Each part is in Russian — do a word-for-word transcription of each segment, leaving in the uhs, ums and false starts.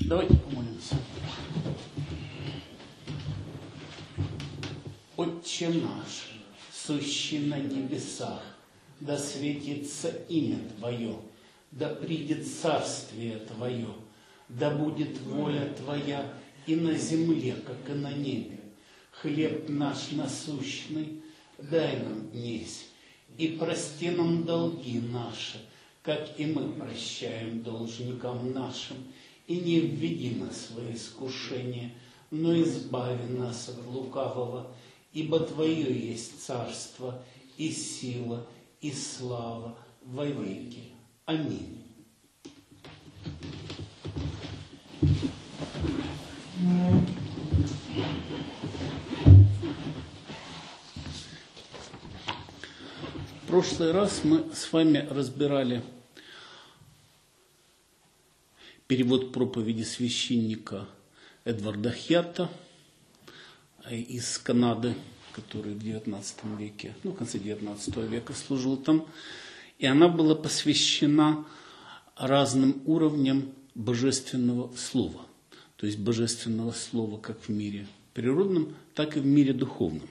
Давайте помолимся. Отче наш, сущий на небесах, да светится имя Твое, да придет царствие Твое, да будет воля Твоя и на земле, как и на небе. Хлеб наш насущный дай нам днесь, и прости нам долги наши, как и мы прощаем должникам нашим, и не введи нас в искушение, но избави нас от лукавого, ибо Твое есть царство, и сила, и слава во веки. Аминь. В прошлый раз мы с вами разбирали перевод проповеди священника Эдварда Хьятта из Канады, который в девятнадцатом веке, ну, в конце девятнадцатого века служил там. И она была посвящена разным уровням божественного слова. То есть божественного слова как в мире природном, так и в мире духовном.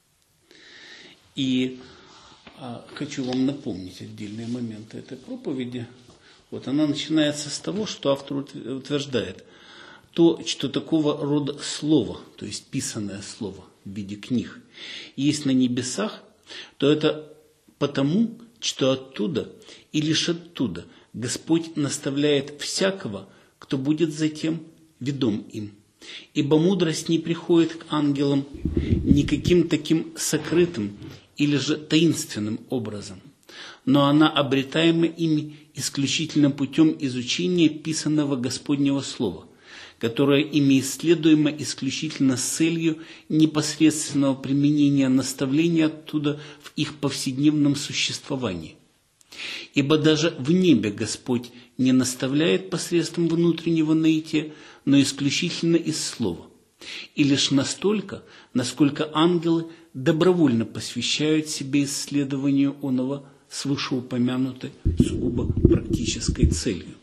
И а, хочу вам напомнить отдельные моменты этой проповеди. Вот она начинается с того, что автор утверждает, то, что такого рода слово, то есть писанное слово в виде книг, есть на небесах, то это потому, что оттуда и лишь оттуда Господь наставляет всякого, кто будет затем ведом им. Ибо мудрость не приходит к ангелам никаким таким сокрытым или же таинственным образом, но она обретаема ими исключительно путем изучения писанного Господнего Слова, которое ими исследуемо исключительно с целью непосредственного применения наставления оттуда в их повседневном существовании. Ибо даже в небе Господь не наставляет посредством внутреннего наития, но исключительно из слова. И лишь настолько, насколько ангелы добровольно посвящают себе исследованию оного с вышеупомянутой сугубо практической целью.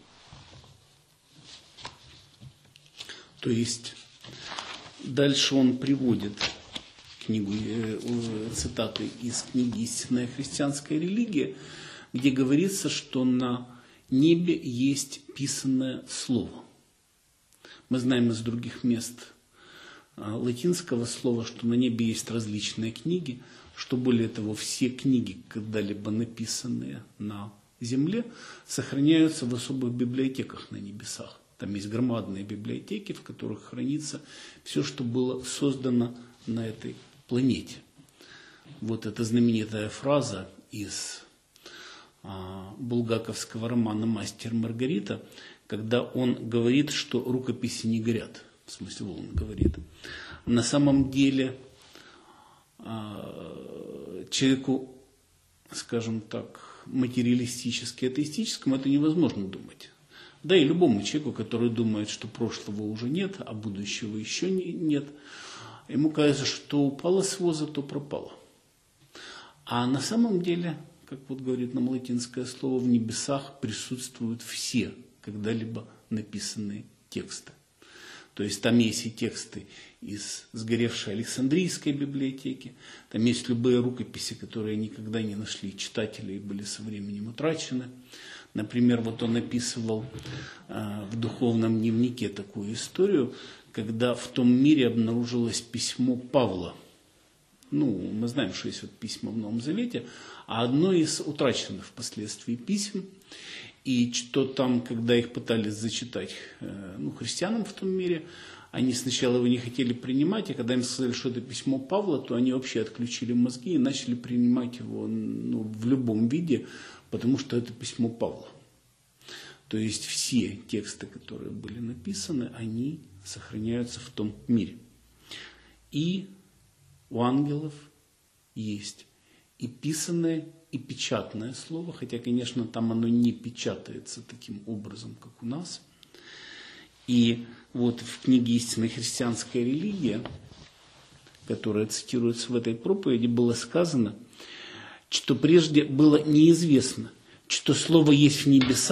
То есть дальше он приводит книгу, э, цитаты из книги «Истинная христианская религия», где говорится, что на небе есть писанное слово. Мы знаем из других мест латинского слова, что на небе есть различные книги, что более того, все книги, когда-либо написанные на земле, сохраняются в особых библиотеках на небесах. Там есть громадные библиотеки, в которых хранится все, что было создано на этой планете. Вот эта знаменитая фраза из а, булгаковского романа «Мастер и Маргарита», когда он говорит, что рукописи не горят. В смысле, он говорит. На самом деле а, человеку, скажем так, материалистически, атеистическому это невозможно думать. Да и любому человеку, который думает, что прошлого уже нет, а будущего еще не, нет, ему кажется, что упало с воза, то пропало. А на самом деле, как вот говорит нам латинское слово, в небесах присутствуют все когда-либо написанные тексты. То есть там есть и тексты из сгоревшей Александрийской библиотеки, там есть любые рукописи, которые никогда не нашли читателей и были со временем утрачены. Например, вот он описывал э, в духовном дневнике такую историю, когда в том мире обнаружилось письмо Павла. Ну, мы знаем, что есть вот письма в Новом Завете, а одно из утраченных впоследствии писем, и что там, когда их пытались зачитать э, ну, христианам в том мире, они сначала его не хотели принимать, а когда им сказали, что это письмо Павла, то они вообще отключили мозги и начали принимать его ну, в любом виде, потому что это письмо Павла. То есть все тексты, которые были написаны, они сохраняются в том мире. И у ангелов есть и писанное, и печатное слово, хотя, конечно, там оно не печатается таким образом, как у нас. И вот в книге «Истинная христианская религия», которая цитируется в этой проповеди, было сказано, что прежде было неизвестно, что слово есть в небесах,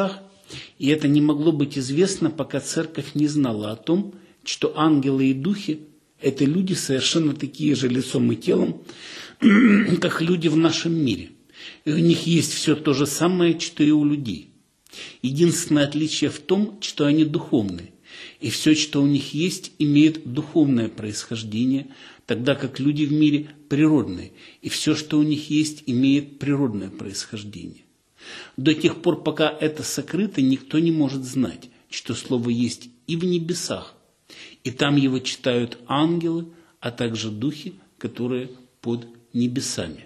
И это не могло быть известно, пока церковь не знала о том, что ангелы и духи – это люди совершенно такие же лицом и телом, как люди в нашем мире. И у них есть все то же самое, что и у людей. Единственное отличие в том, что они духовные. И все, что у них есть, имеет духовное происхождение, тогда как люди в мире природные. И все, что у них есть, имеет природное происхождение. До тех пор, пока это сокрыто, никто не может знать, что Слово есть и в небесах, и там его читают ангелы, а также духи, которые под небесами.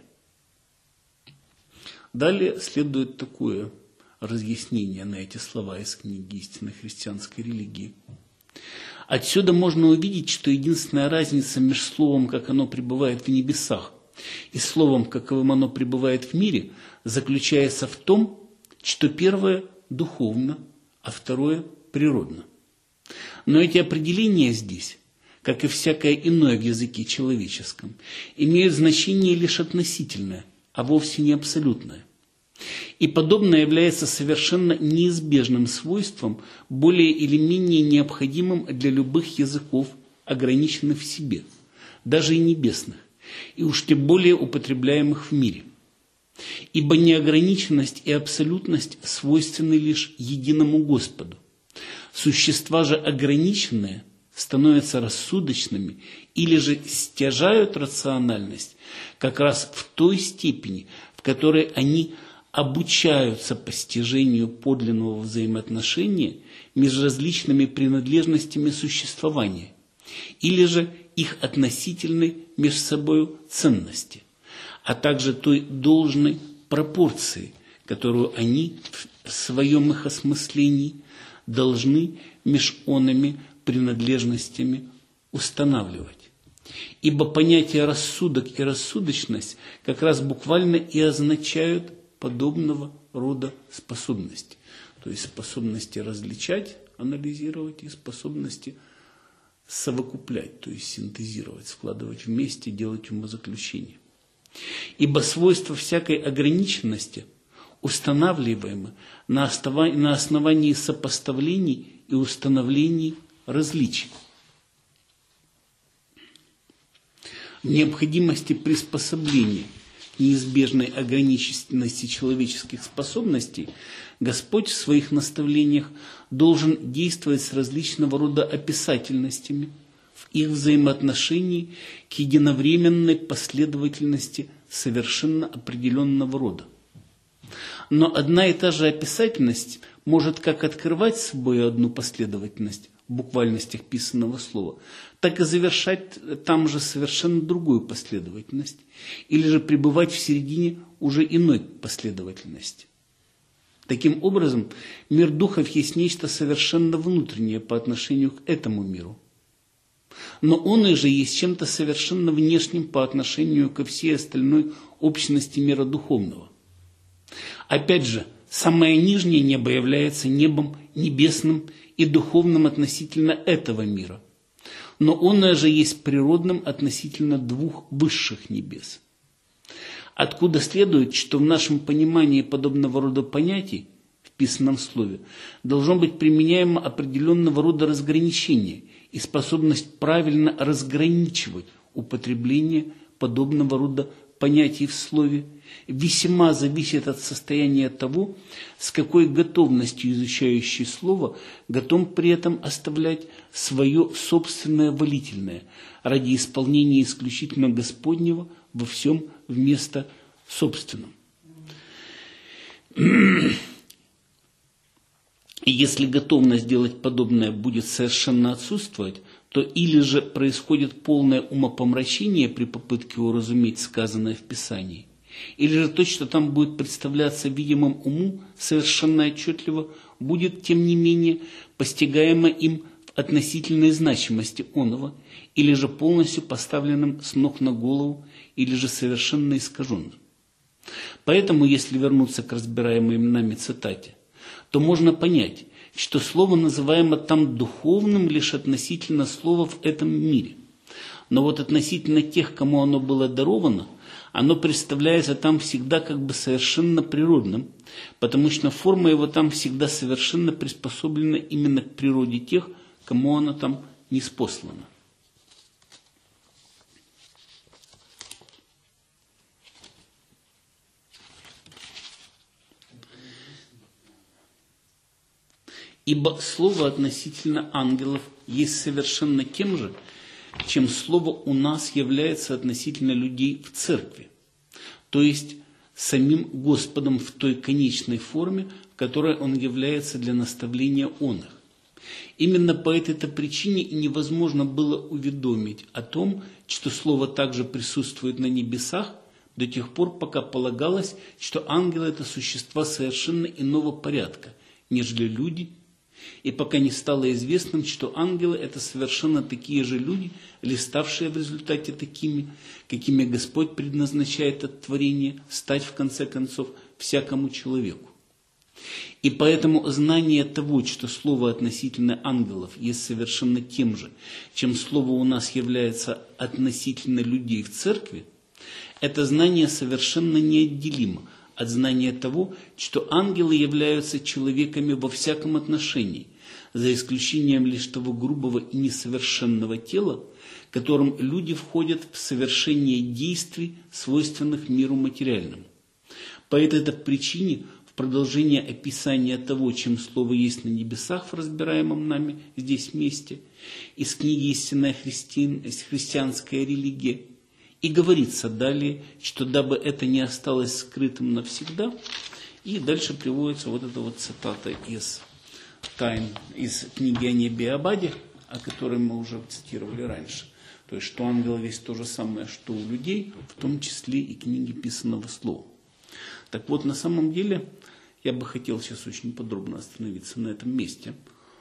Далее следует такое разъяснение на эти слова из книги «Истинной христианской религии». Отсюда можно увидеть, что единственная разница между словом, как оно пребывает в небесах, и словом, каковым оно пребывает в мире, заключается в том, что первое духовно, а второе природно. Но эти определения здесь, как и всякое иное в языке человеческом, имеют значение лишь относительное, а вовсе не абсолютное. И подобное является совершенно неизбежным свойством, более или менее необходимым для любых языков, ограниченных в себе, даже и небесных, и уж тем более употребляемых в мире. Ибо неограниченность и абсолютность свойственны лишь единому Господу. Существа же ограниченные становятся рассудочными или же стяжают рациональность как раз в той степени, в которой они обучаются постижению подлинного взаимоотношения между различными принадлежностями существования, или же их относительной между собой ценности, а также той должной пропорции, которую они в своем их осмыслении должны меж онами принадлежностями устанавливать. Ибо понятия рассудок и рассудочность как раз буквально и означают подобного рода способности. То есть способности различать, анализировать и способности совокуплять, то есть синтезировать, складывать вместе, делать умозаключения. Ибо свойства всякой ограниченности устанавливаемы на основании, на основании сопоставлений и установлений различий. Необходимости приспособления неизбежной ограниченности человеческих способностей Господь в своих наставлениях должен действовать с различного рода описательностями в их взаимоотношении к единовременной последовательности совершенно определенного рода. Но одна и та же описательность может как открывать собой одну последовательность в буквальностях писанного слова, так и завершать там же совершенно другую последовательность, или же пребывать в середине уже иной последовательности. Таким образом, мир духов есть нечто совершенно внутреннее по отношению к этому миру. Но он и же есть чем-то совершенно внешним по отношению ко всей остальной общности мира духовного. Опять же, самое нижнее небо является небом небесным и духовным относительно этого мира. Но оно же есть природным относительно двух высших небес. Откуда следует, что в нашем понимании подобного рода понятий в писанном слове должно быть применяемо определенного рода разграничение и способность правильно разграничивать употребление подобного рода понятий в слове весьма зависит от состояния того, с какой готовностью изучающий слово готов при этом оставлять свое собственное волительное ради исполнения исключительно Господнего во всем вместо собственного. И если готовность делать подобное будет совершенно отсутствовать, то или же происходит полное умопомрачение при попытке уразуметь сказанное в Писании, или же то, что там будет представляться видимым уму совершенно отчетливо, будет, тем не менее, постигаемо им в относительной значимости оного, или же полностью поставленным с ног на голову, или же совершенно искаженным. Поэтому, если вернуться к разбираемой нами цитате, то можно понять, что слово называемо там духовным лишь относительно слова в этом мире. Но вот относительно тех, кому оно было даровано, оно представляется там всегда как бы совершенно природным, потому что форма его там всегда совершенно приспособлена именно к природе тех, кому она там ниспослана. Ибо слово относительно ангелов есть совершенно тем же, чем слово у нас является относительно людей в церкви, то есть самим Господом в той конечной форме, в которой Он является для наставления он их. Именно по этой-то причине и невозможно было уведомить о том, что слово также присутствует на небесах, до тех пор, пока полагалось, что ангелы – это существа совершенно иного порядка, нежели люди, и пока не стало известным, что ангелы – это совершенно такие же люди, или ставшие в результате такими, какими Господь предназначает от творения стать, в конце концов, всякому человеку. И поэтому знание того, что слово относительно ангелов есть совершенно тем же, чем слово у нас является относительно людей в церкви, это знание совершенно неотделимо от знания того, что ангелы являются человеками во всяком отношении, за исключением лишь того грубого и несовершенного тела, которым люди входят в совершение действий, свойственных миру материальному. По этой причине в продолжение описания того, чем слово есть на небесах в разбираемом нами здесь месте, из книги «Истинная христи... христианская религия», и говорится далее, что дабы это не осталось скрытым навсегда, и дальше приводится вот эта вот цитата из тайн, из книги о небе и Абаде, о которой мы уже цитировали раньше. То есть, что ангелов есть то же самое, что у людей, в том числе и книги писанного слова. Так вот, на самом деле, я бы хотел сейчас очень подробно остановиться на этом месте,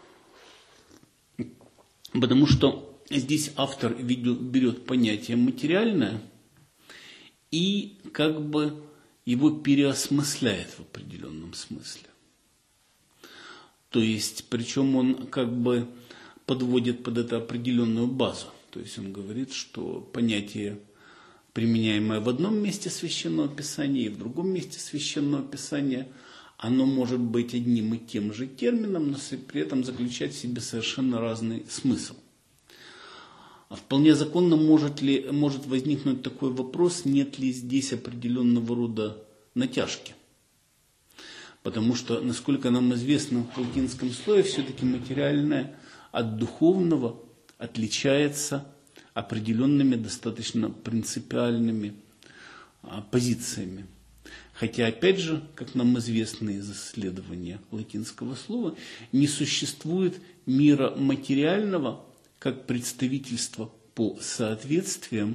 потому что здесь автор берет понятие материальное и как бы его переосмысляет в определенном смысле. То есть, причем он как бы подводит под это определенную базу. То есть он говорит, что понятие, применяемое в одном месте Священного Писания и в другом месте Священного Писания, оно может быть одним и тем же термином, но при этом заключать в себе совершенно разный смысл. Вполне законно может, ли, может возникнуть такой вопрос, нет ли здесь определенного рода натяжки. Потому что, насколько нам известно, в латинском слове все-таки материальное от духовного отличается определенными достаточно принципиальными а, позициями. Хотя, опять же, как нам известно из исследования латинского слова, не существует мира материального как представительство по соответствиям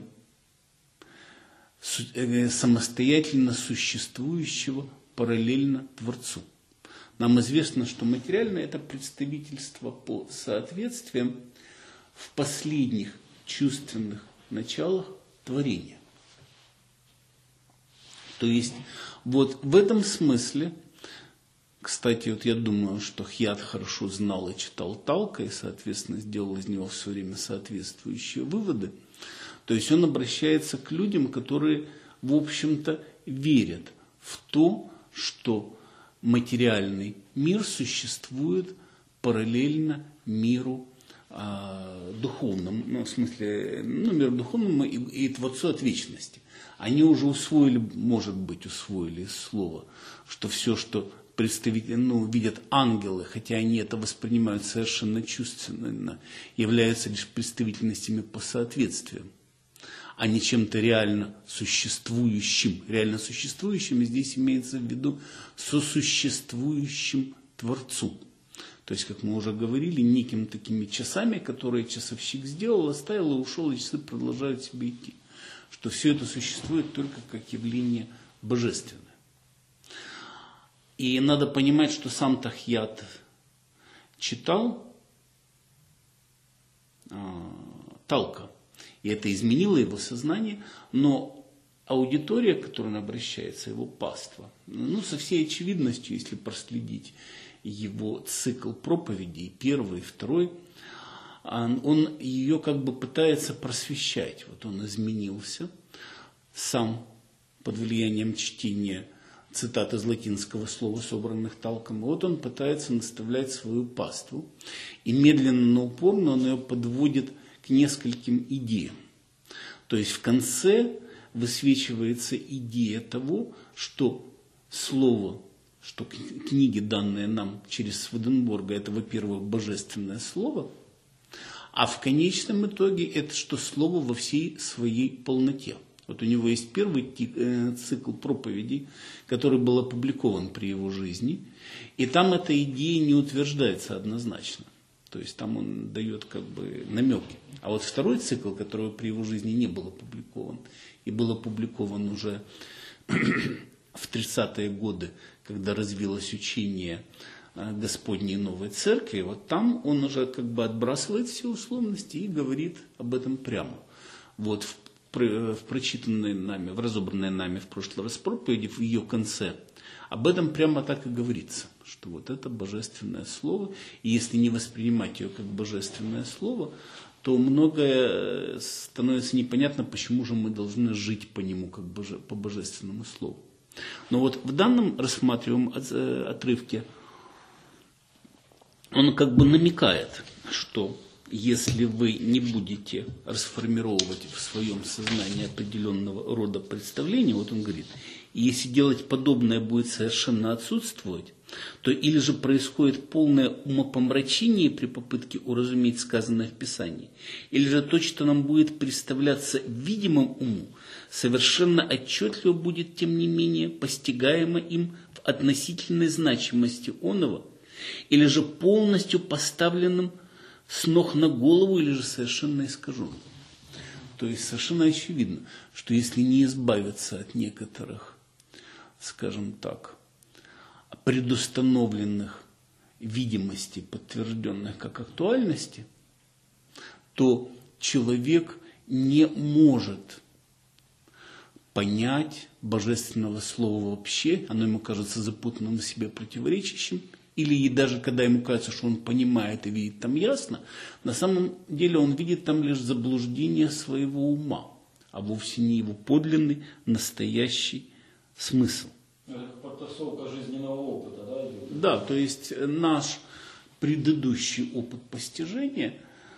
самостоятельно существующего параллельно Творцу. Нам известно, что материальное – это представительство по соответствиям в последних чувственных началах творения. То есть, вот в этом смысле, кстати, вот я думаю, что Хьят хорошо знал и читал Талка, и, соответственно, сделал из него все время соответствующие выводы. То есть он обращается к людям, которые, в общем-то, верят в то, что материальный мир существует параллельно миру э, духовному, ну, в смысле, ну, миру духовному и, и Творцу от вечности. Они уже усвоили, может быть, усвоили из слова, что все, что представители, ну, видят ангелы, хотя они это воспринимают совершенно чувственно, являются лишь представительностями по соответствиям, а не чем-то реально существующим. Реально существующим здесь имеется в виду сосуществующим Творцу. То есть, как мы уже говорили, некими такими часами, которые часовщик сделал, оставил и ушел, и часы продолжают себе идти. Что все это существует только как явление божественное. И надо понимать, что сам Хьят читал э, Талка, и это изменило его сознание, но аудитория, к которой он обращается, его паства, ну, со всей очевидностью, если проследить его цикл проповедей, первый, второй, он ее как бы пытается просвещать. Вот он изменился, сам под влиянием чтения цитат из латинского слова, собранных Талком. Вот он пытается наставлять свою паству. И медленно, но упорно он ее подводит к нескольким идеям. То есть в конце высвечивается идея того, что слово, что книги, данные нам через Сведенборга, это, во-первых, божественное слово, а в конечном итоге это что слово во всей своей полноте. Вот у него есть первый цикл проповедей, который был опубликован при его жизни, и там эта идея не утверждается однозначно. То есть там он дает как бы намеки. А вот второй цикл, который при его жизни не был опубликован, и был опубликован уже в тридцатые годы, когда развилось учение Господней Новой Церкви, вот там он уже как бы отбрасывает все условности и говорит об этом прямо. Вот в, в прочитанной нами, в разобранной нами в прошлый раз проповеди, в ее конце, об этом прямо так и говорится, что вот это божественное слово, и если не воспринимать ее как божественное слово, то многое становится непонятно, почему же мы должны жить по нему, как боже, по божественному слову. Но вот в данном рассматриваемом отрывке он как бы намекает, что если вы не будете расформировать в своем сознании определенного рода представления, вот он говорит, если делать подобное будет совершенно отсутствовать, то или же происходит полное умопомрачение при попытке уразуметь сказанное в Писании, или же то, что нам будет представляться видимым уму, совершенно отчетливо будет, тем не менее, постигаемо им в относительной значимости оного, или же полностью поставленным с ног на голову, или же совершенно искаженным. То есть совершенно очевидно, что если не избавиться от некоторых, скажем так, предустановленных видимостей, подтвержденных как актуальности, то человек не может понять божественного слова вообще, оно ему кажется запутанным, в себе противоречащим, или и даже когда ему кажется, что он понимает и видит там ясно, на самом деле он видит там лишь заблуждение своего ума, а вовсе не его подлинный, настоящий смысл. Это подтасовка жизненного опыта, да? Да, то есть наш предыдущий опыт постижения,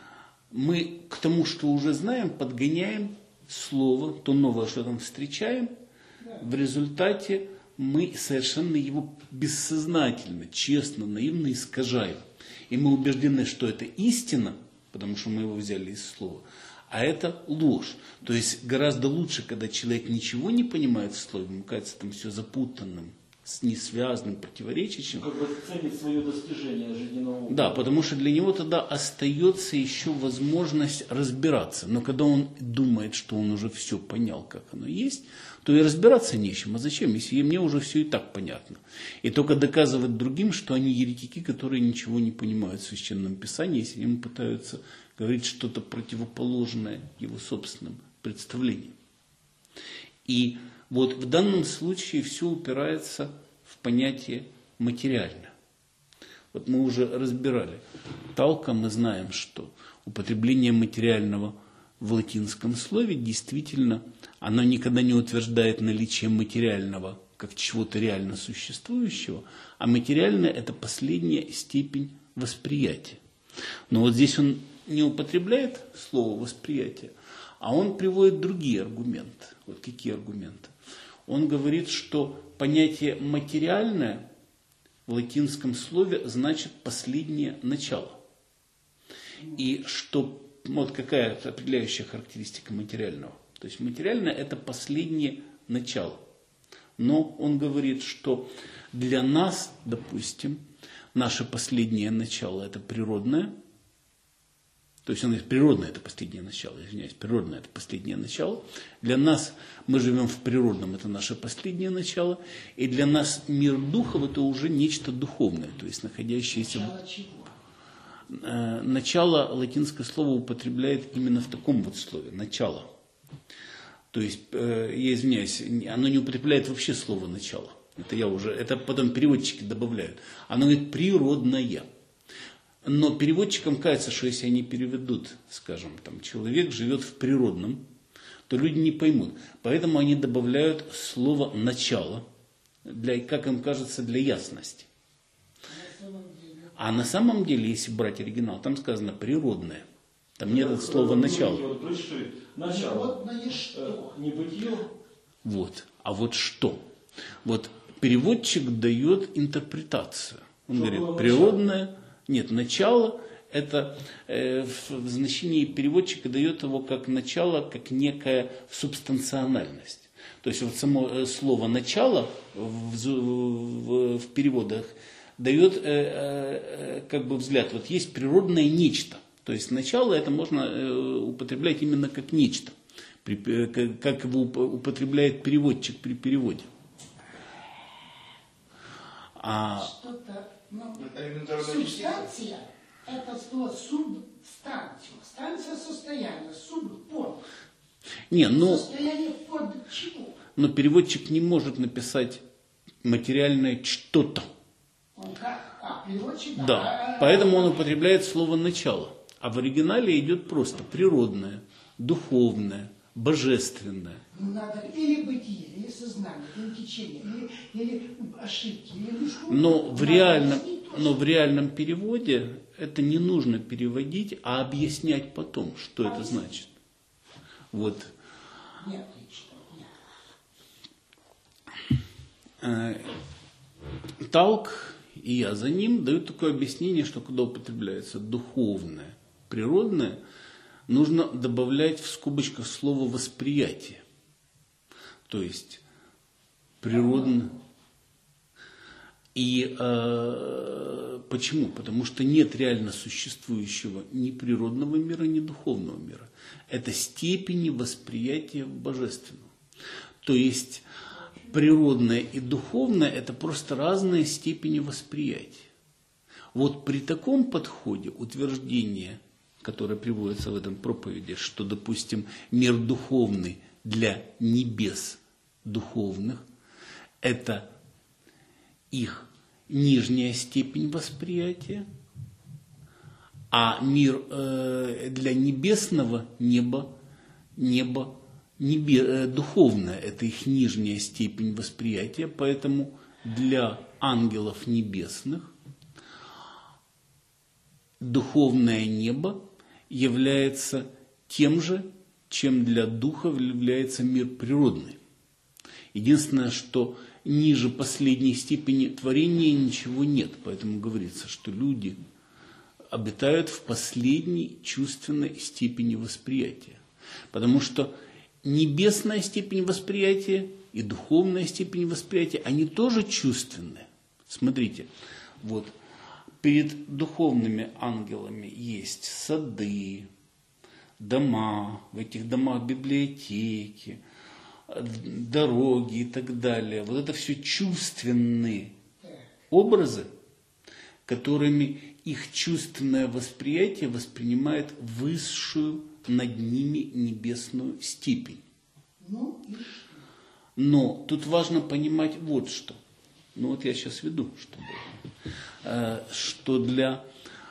мы к тому, что уже знаем, подгоняем слово, то новое, что там встречаем, в результате мы совершенно его бессознательно, честно, наивно искажаем. И мы убеждены, что это истина, потому что мы его взяли из слова, а это ложь. То есть гораздо лучше, когда человек ничего не понимает в слове, ему кажется там все запутанным, несвязанным, противоречащим. Как бы ценит свое достижение жизненного опыта. Да, потому что для него тогда остается еще возможность разбираться. Но когда он думает, что он уже все понял, как оно есть, то и разбираться нечем. А зачем, если мне уже все и так понятно? И только доказывать другим, что они еретики, которые ничего не понимают в Священном Писании, если им пытаются говорить что-то противоположное его собственным представлениям. И вот в данном случае все упирается в понятие материально. Вот мы уже разбирали. Талка, мы знаем, что употребление материального в латинском слове действительно, оно никогда не утверждает наличие материального как чего-то реально существующего, а материальное – это последняя степень восприятия. Но вот здесь он не употребляет слово «восприятие», а он приводит другие аргументы. Вот какие аргументы? Он говорит, что понятие «материальное» в латинском слове значит «последнее начало». И что, вот какая определяющая характеристика материального. То есть материальное – это последнее начало. Но он говорит, что для нас, допустим, наше последнее начало – это природное. То есть он говорит, природное – это последнее начало, извиняюсь, природное – это последнее начало. Для нас, мы живем в природном, это наше последнее начало. И для нас мир духов – это уже нечто духовное, то есть находящееся… Начало чего? Начало латинское слово употребляет именно в таком вот слове – начало. То есть, я извиняюсь, оно не употребляет вообще слово «начало». Это я уже, это потом переводчики добавляют. Оно говорит «природное». Но переводчикам кажется, что если они переведут, скажем, там, человек живет в природном, то люди не поймут. Поэтому они добавляют слово «начало», для, как им кажется, для ясности. А на самом деле, если брать оригинал, там сказано «природное». Там нет слова «начало». Природное что? Не бытие? Вот. А вот что? Вот переводчик дает интерпретацию. Он что говорит, природное, начало? Нет, начало, это э, в, в значении переводчика дает его как начало, как некая субстанциональность. То есть вот само слово «начало» в, в, в переводах дает э, э, как бы взгляд, вот есть природное нечто. То есть начало это можно э, употреблять именно как нечто, при, э, как его употребляет переводчик при переводе. А... Что-то, ну, субстанция это слово субстанция. Станция состояния, суб под. Не, ну, состояние под чего? Но переводчик не может написать материальное что-то. Он как? А, переводчик? Да, да. поэтому он употребляет слово «начало». А в оригинале идет просто природное, духовное, божественное. Ну, надо или бытие, или сознание, или течение, или, или ошибки, или что. Но в, реальном, но в реальном переводе это не нужно переводить, а объяснять потом, что а это значит. Вот. Нет, нет. Талк и я за ним дают такое объяснение, что когда употребляется духовное, природное, нужно добавлять в скобочках слово «восприятие». То есть природно. И э, почему? Потому что нет реально существующего ни природного мира, ни духовного мира. Это степени восприятия божественного. То есть природное и духовное – это просто разные степени восприятия. Вот при таком подходе утверждение, которое приводится в этом проповеди, что, допустим, мир духовный для небес духовных – это их нижняя степень восприятия, а мир э, для небесного неба, небо небе, э, духовное – это их нижняя степень восприятия, поэтому для ангелов небесных духовное небо является тем же, чем для духов является мир природный. Единственное, что ниже последней степени творения ничего нет. Поэтому говорится, что люди обитают в последней чувственной степени восприятия. Потому что небесная степень восприятия и духовная степень восприятия, они тоже чувственные. Смотрите, вот перед духовными ангелами есть сады, дома, в этих домах библиотеки, дороги и так далее. Вот это все чувственные образы, которыми их чувственное восприятие воспринимает высшую над ними небесную степень. Но тут важно понимать вот что. Ну вот я сейчас веду, что, что для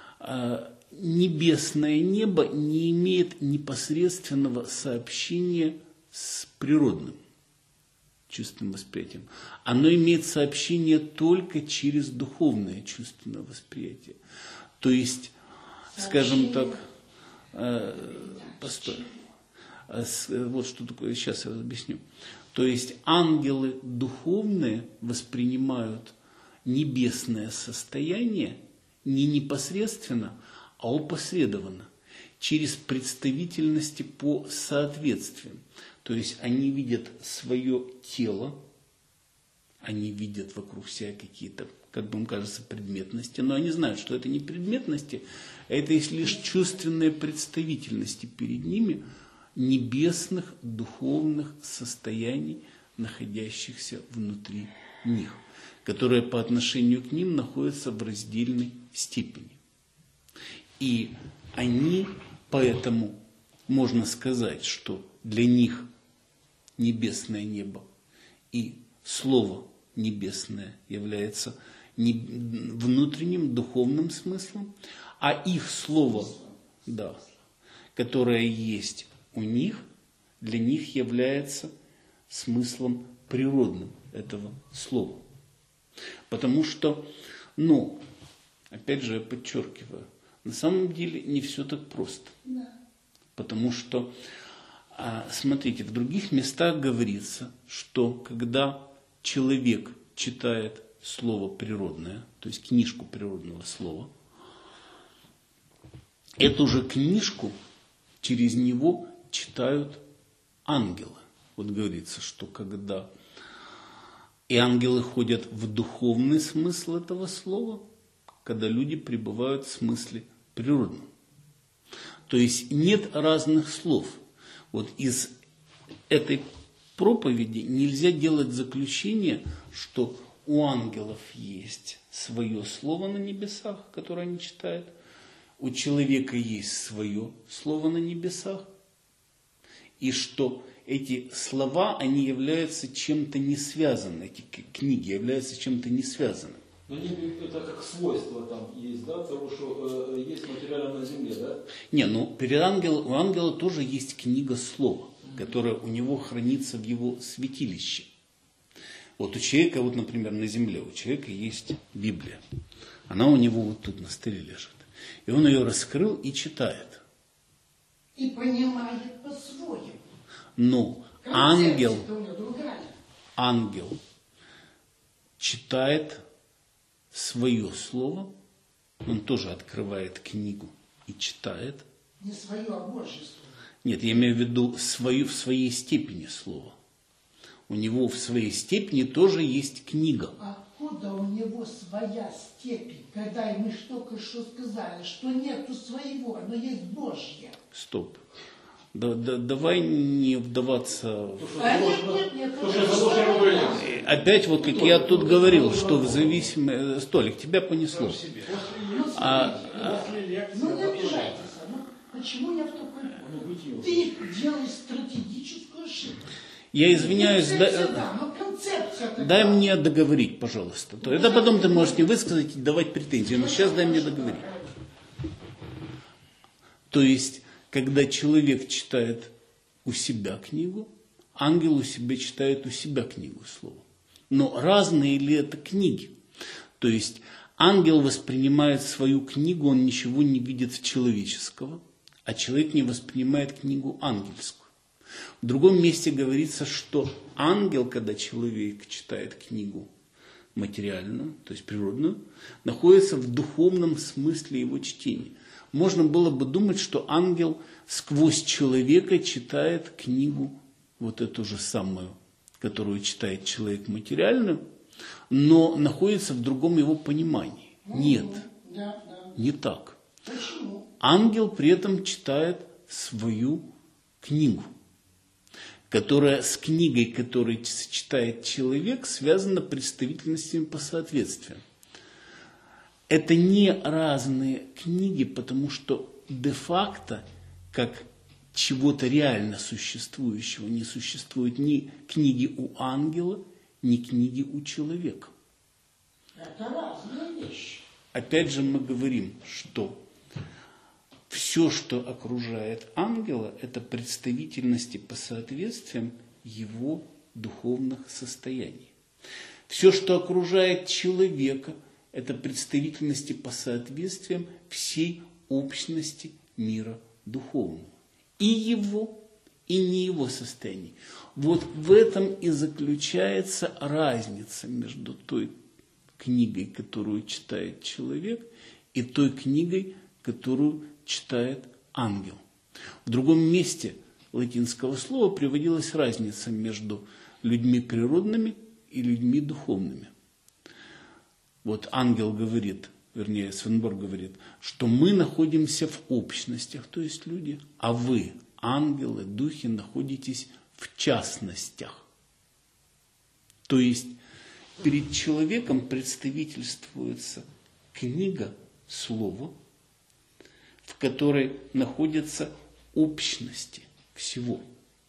небесное небо не имеет непосредственного сообщения с природным чувственным восприятием. Оно имеет сообщение только через духовное чувственное восприятие. То есть, скажем так, э, постой, вот что такое, сейчас я объясню. То есть ангелы духовные воспринимают небесное состояние не непосредственно, а опосредованно, через представительности по соответствиям. То есть они видят свое тело, они видят вокруг себя какие-то, как бы им кажется, предметности, но они знают, что это не предметности, а это есть лишь чувственные представительности перед ними небесных духовных состояний, находящихся внутри них, которые по отношению к ним находятся в раздельной степени. И они, поэтому можно сказать, что для них небесное небо и слово небесное является внутренним духовным смыслом, а их слово, да, которое есть у них, для них является смыслом природным этого слова. Потому что, ну, опять же я подчеркиваю, на самом деле не все так просто. Да. Потому что, смотрите, в других местах говорится, что когда человек читает слово природное, то есть книжку природного слова, эту же книжку через него читают ангелы. Вот говорится, что когда и ангелы ходят в духовный смысл этого слова, когда люди пребывают в смысле природном. То есть нет разных слов. Вот из этой проповеди нельзя делать заключение, что у ангелов есть свое слово на небесах, которое они читают, у человека есть свое слово на небесах, и что эти слова, они являются чем-то не связаны, эти книги являются чем-то не связанным. Но это как свойство там есть, да, того, что э, есть материально на земле, да? Не, ну перед ангелом, у ангела тоже есть книга слова, mm-hmm. которая у него хранится в его святилище. Вот у человека, вот, например, на земле, у человека есть Библия. Она у него вот тут на столе лежит. И он ее раскрыл и читает. И понимает по-своему. Но ангел, ангел читает свое слово, он тоже открывает книгу и читает. Не свое, а Божье слово. Нет, я имею в виду свою, в своей степени слово. У него в своей степени тоже есть книга. Откуда у него своя степень, когда мы только что сказали, что нету своего, но есть Божье? Стоп. Да, да, давай не вдаваться... А нет, нет, нет. Опять вот, как я тут говорил, что в зависимости... Столик, тебя понесло. А, ну не обижайтесь. Ну, почему я в такой... Ты делаешь стратегическую ошибку. Я извиняюсь, да, да, дай мне договорить, пожалуйста. То это потом ты можешь не высказать и давать претензии, но сейчас дай мне договорить. То есть, когда человек читает у себя книгу, ангел у себя читает у себя книгу слова. Но разные ли это книги? То есть, ангел воспринимает свою книгу, он ничего не видит человеческого, а человек не воспринимает книгу ангельскую. В другом месте говорится, что ангел, когда человек читает книгу материальную, то есть природную, находится в духовном смысле его чтения. Можно было бы думать, что ангел сквозь человека читает книгу, вот эту же самую, которую читает человек материальную, но находится в другом его понимании. Нет, не так. Ангел при этом читает свою книгу, которая с книгой, которую читает человек, связана представительностями по соответствиям. Это не разные книги, потому что де-факто, как чего-то реально существующего, не существует ни книги у ангела, ни книги у человека. Это разные вещи. Опять же мы говорим, что все, что окружает ангела, это представительности по соответствиям его духовных состояний. Все, что окружает человека, это представительности по соответствиям всей общности мира духовного. И его, и не его состояний. Вот в этом и заключается разница между той книгой, которую читает человек, и той книгой, которую читает ангел. В другом месте латинского слова приводилась разница между людьми природными и людьми духовными. Вот ангел говорит, вернее, Свенборг говорит, что мы находимся в общностях, то есть люди, а вы, ангелы, духи, находитесь в частностях. То есть перед человеком представительствуется книга, слово, в которой находятся общности всего.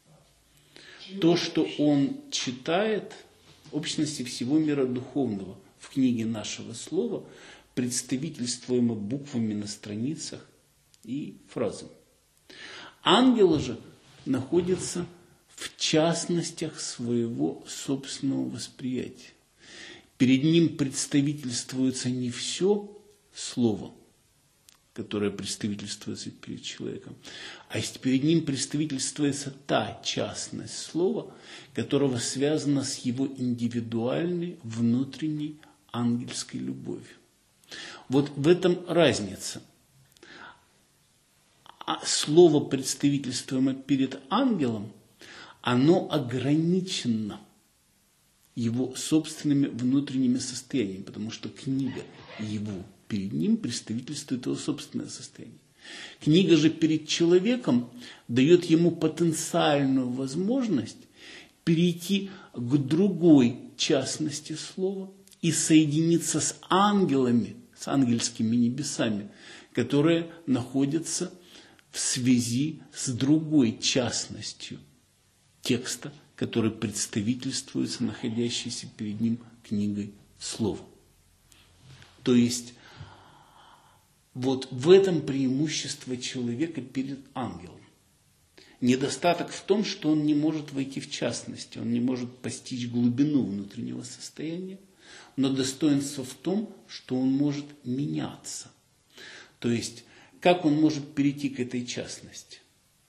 То, что он читает, общности всего мира духовного в книге нашего слова, представительствуемо буквами на страницах и фразами. Ангелы же находятся в частностях своего собственного восприятия. Перед ним представительствуется не все слово, которое представительствуется перед человеком, а перед ним представительствуется та частность слова, которая связана с его индивидуальной, внутренней ангельской любовью. Вот в этом разница. А слово, представительствуемое перед ангелом, оно ограничено его собственными внутренними состояниями, потому что книга его перед ним представительствует его собственное состояние. Книга же перед человеком дает ему потенциальную возможность перейти к другой частности слова и соединиться с ангелами, с ангельскими небесами, которые находятся в связи с другой частностью текста, который представительствуется находящейся перед ним книгой слова. То есть вот в этом преимущество человека перед ангелом. Недостаток в том, что он не может войти в частности, он не может постичь глубину внутреннего состояния, но достоинство в том, что он может меняться. То есть, как он может перейти к этой частности?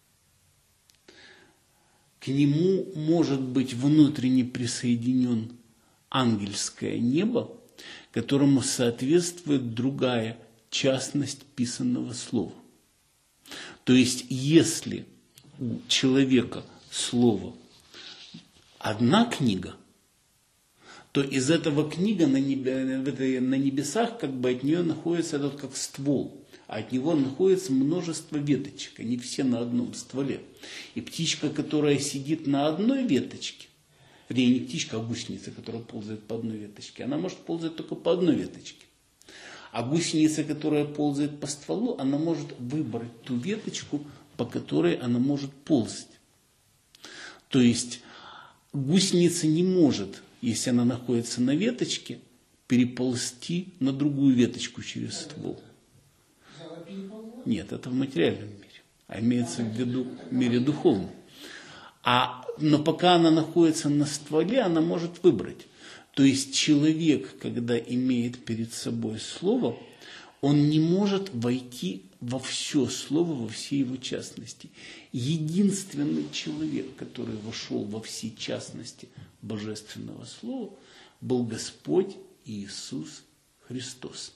К нему может быть внутренне присоединен ангельское небо, которому соответствует другая частность писанного слова. То есть, если у человека слово одна книга, то из этого книга на, небе, на небесах как бы от нее находится этот как ствол, а от него находится множество веточек, они все на одном стволе. И птичка, которая сидит на одной веточке, вернее, не птичка, а гусеница, которая ползает по одной веточке, она может ползать только по одной веточке. А гусеница, которая ползает по стволу, она может выбрать ту веточку, по которой она может ползать. То есть гусеница не может, если она находится на веточке, переползти на другую веточку через ствол. Нет, это в материальном мире, а имеется в виду в мире духовном. А, но пока она находится на стволе, она может выбрать. То есть человек, когда имеет перед собой слово, он не может войти во все слово, во все его частности. Единственный человек, который вошел во все частности божественного слова, был Господь Иисус Христос.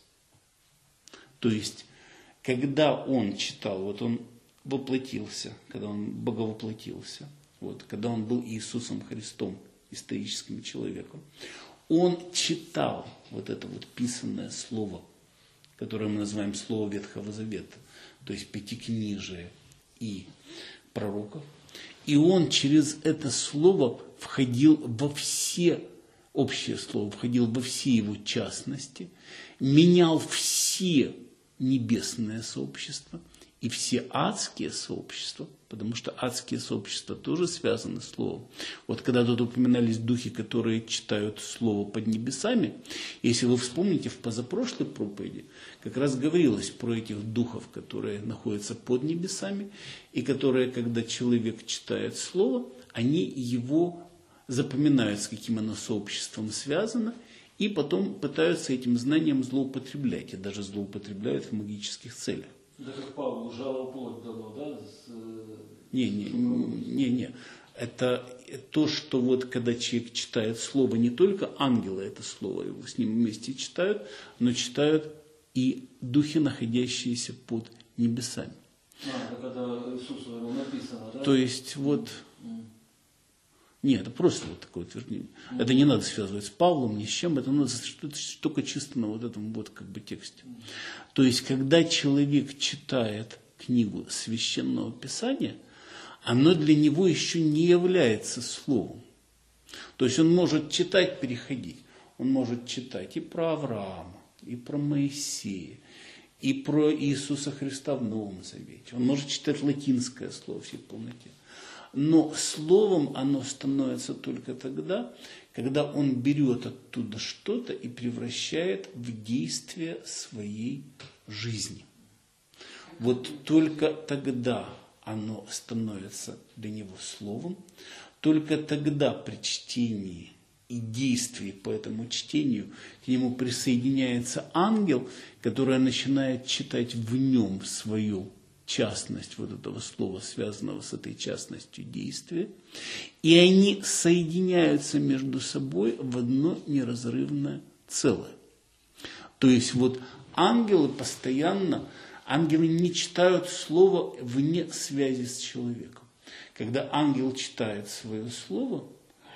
То есть, когда он читал, вот он воплотился, когда он боговоплотился, вот, когда он был Иисусом Христом, историческим человеком, он читал вот это вот писанное слово, которое мы называем слово Ветхого Завета, то есть Пятикнижие и пророков. И он через это слово входил во все, общее слово, входил во все его частности, менял все небесное сообщество и все адские сообщества, потому что адские сообщества тоже связаны с словом. Вот когда тут упоминались духи, которые читают слово под небесами, если вы вспомните, в позапрошлой проповеди как раз говорилось про этих духов, которые находятся под небесами, и которые, когда человек читает слово, они его запоминают, с каким оно сообществом связано, и потом пытаются этим знанием злоупотреблять, и даже злоупотребляют в магических целях. Да как Павлу жало плоть дано, да? С... Не, не, не, не. Это то, что вот когда человек читает слово, не только ангелы это слово его с ним вместе читают, но читают и духи, находящиеся под небесами. А, это когда Иисусу написано, да? То есть вот... Нет, это просто вот такое утверждение. Mm-hmm. Это не надо связывать с Павлом, ни с чем, это надо только чисто на вот этом вот как бы тексте. Mm-hmm. То есть, когда человек читает книгу Священного Писания, оно для него еще не является словом. То есть, он может читать, переходить. Он может читать и про Авраама, и про Моисея, и про Иисуса Христа в Новом Завете. Он может читать латинское слово в всей полноте. Но словом оно становится только тогда, когда он берет оттуда что-то и превращает в действие своей жизни. Вот только тогда оно становится для него словом, только тогда при чтении и действии по этому чтению к нему присоединяется ангел, который начинает читать в нем свою частность вот этого слова, связанного с этой частностью действия, и они соединяются между собой в одно неразрывное целое. То есть вот ангелы постоянно, ангелы не читают слово вне связи с человеком. Когда ангел читает свое слово,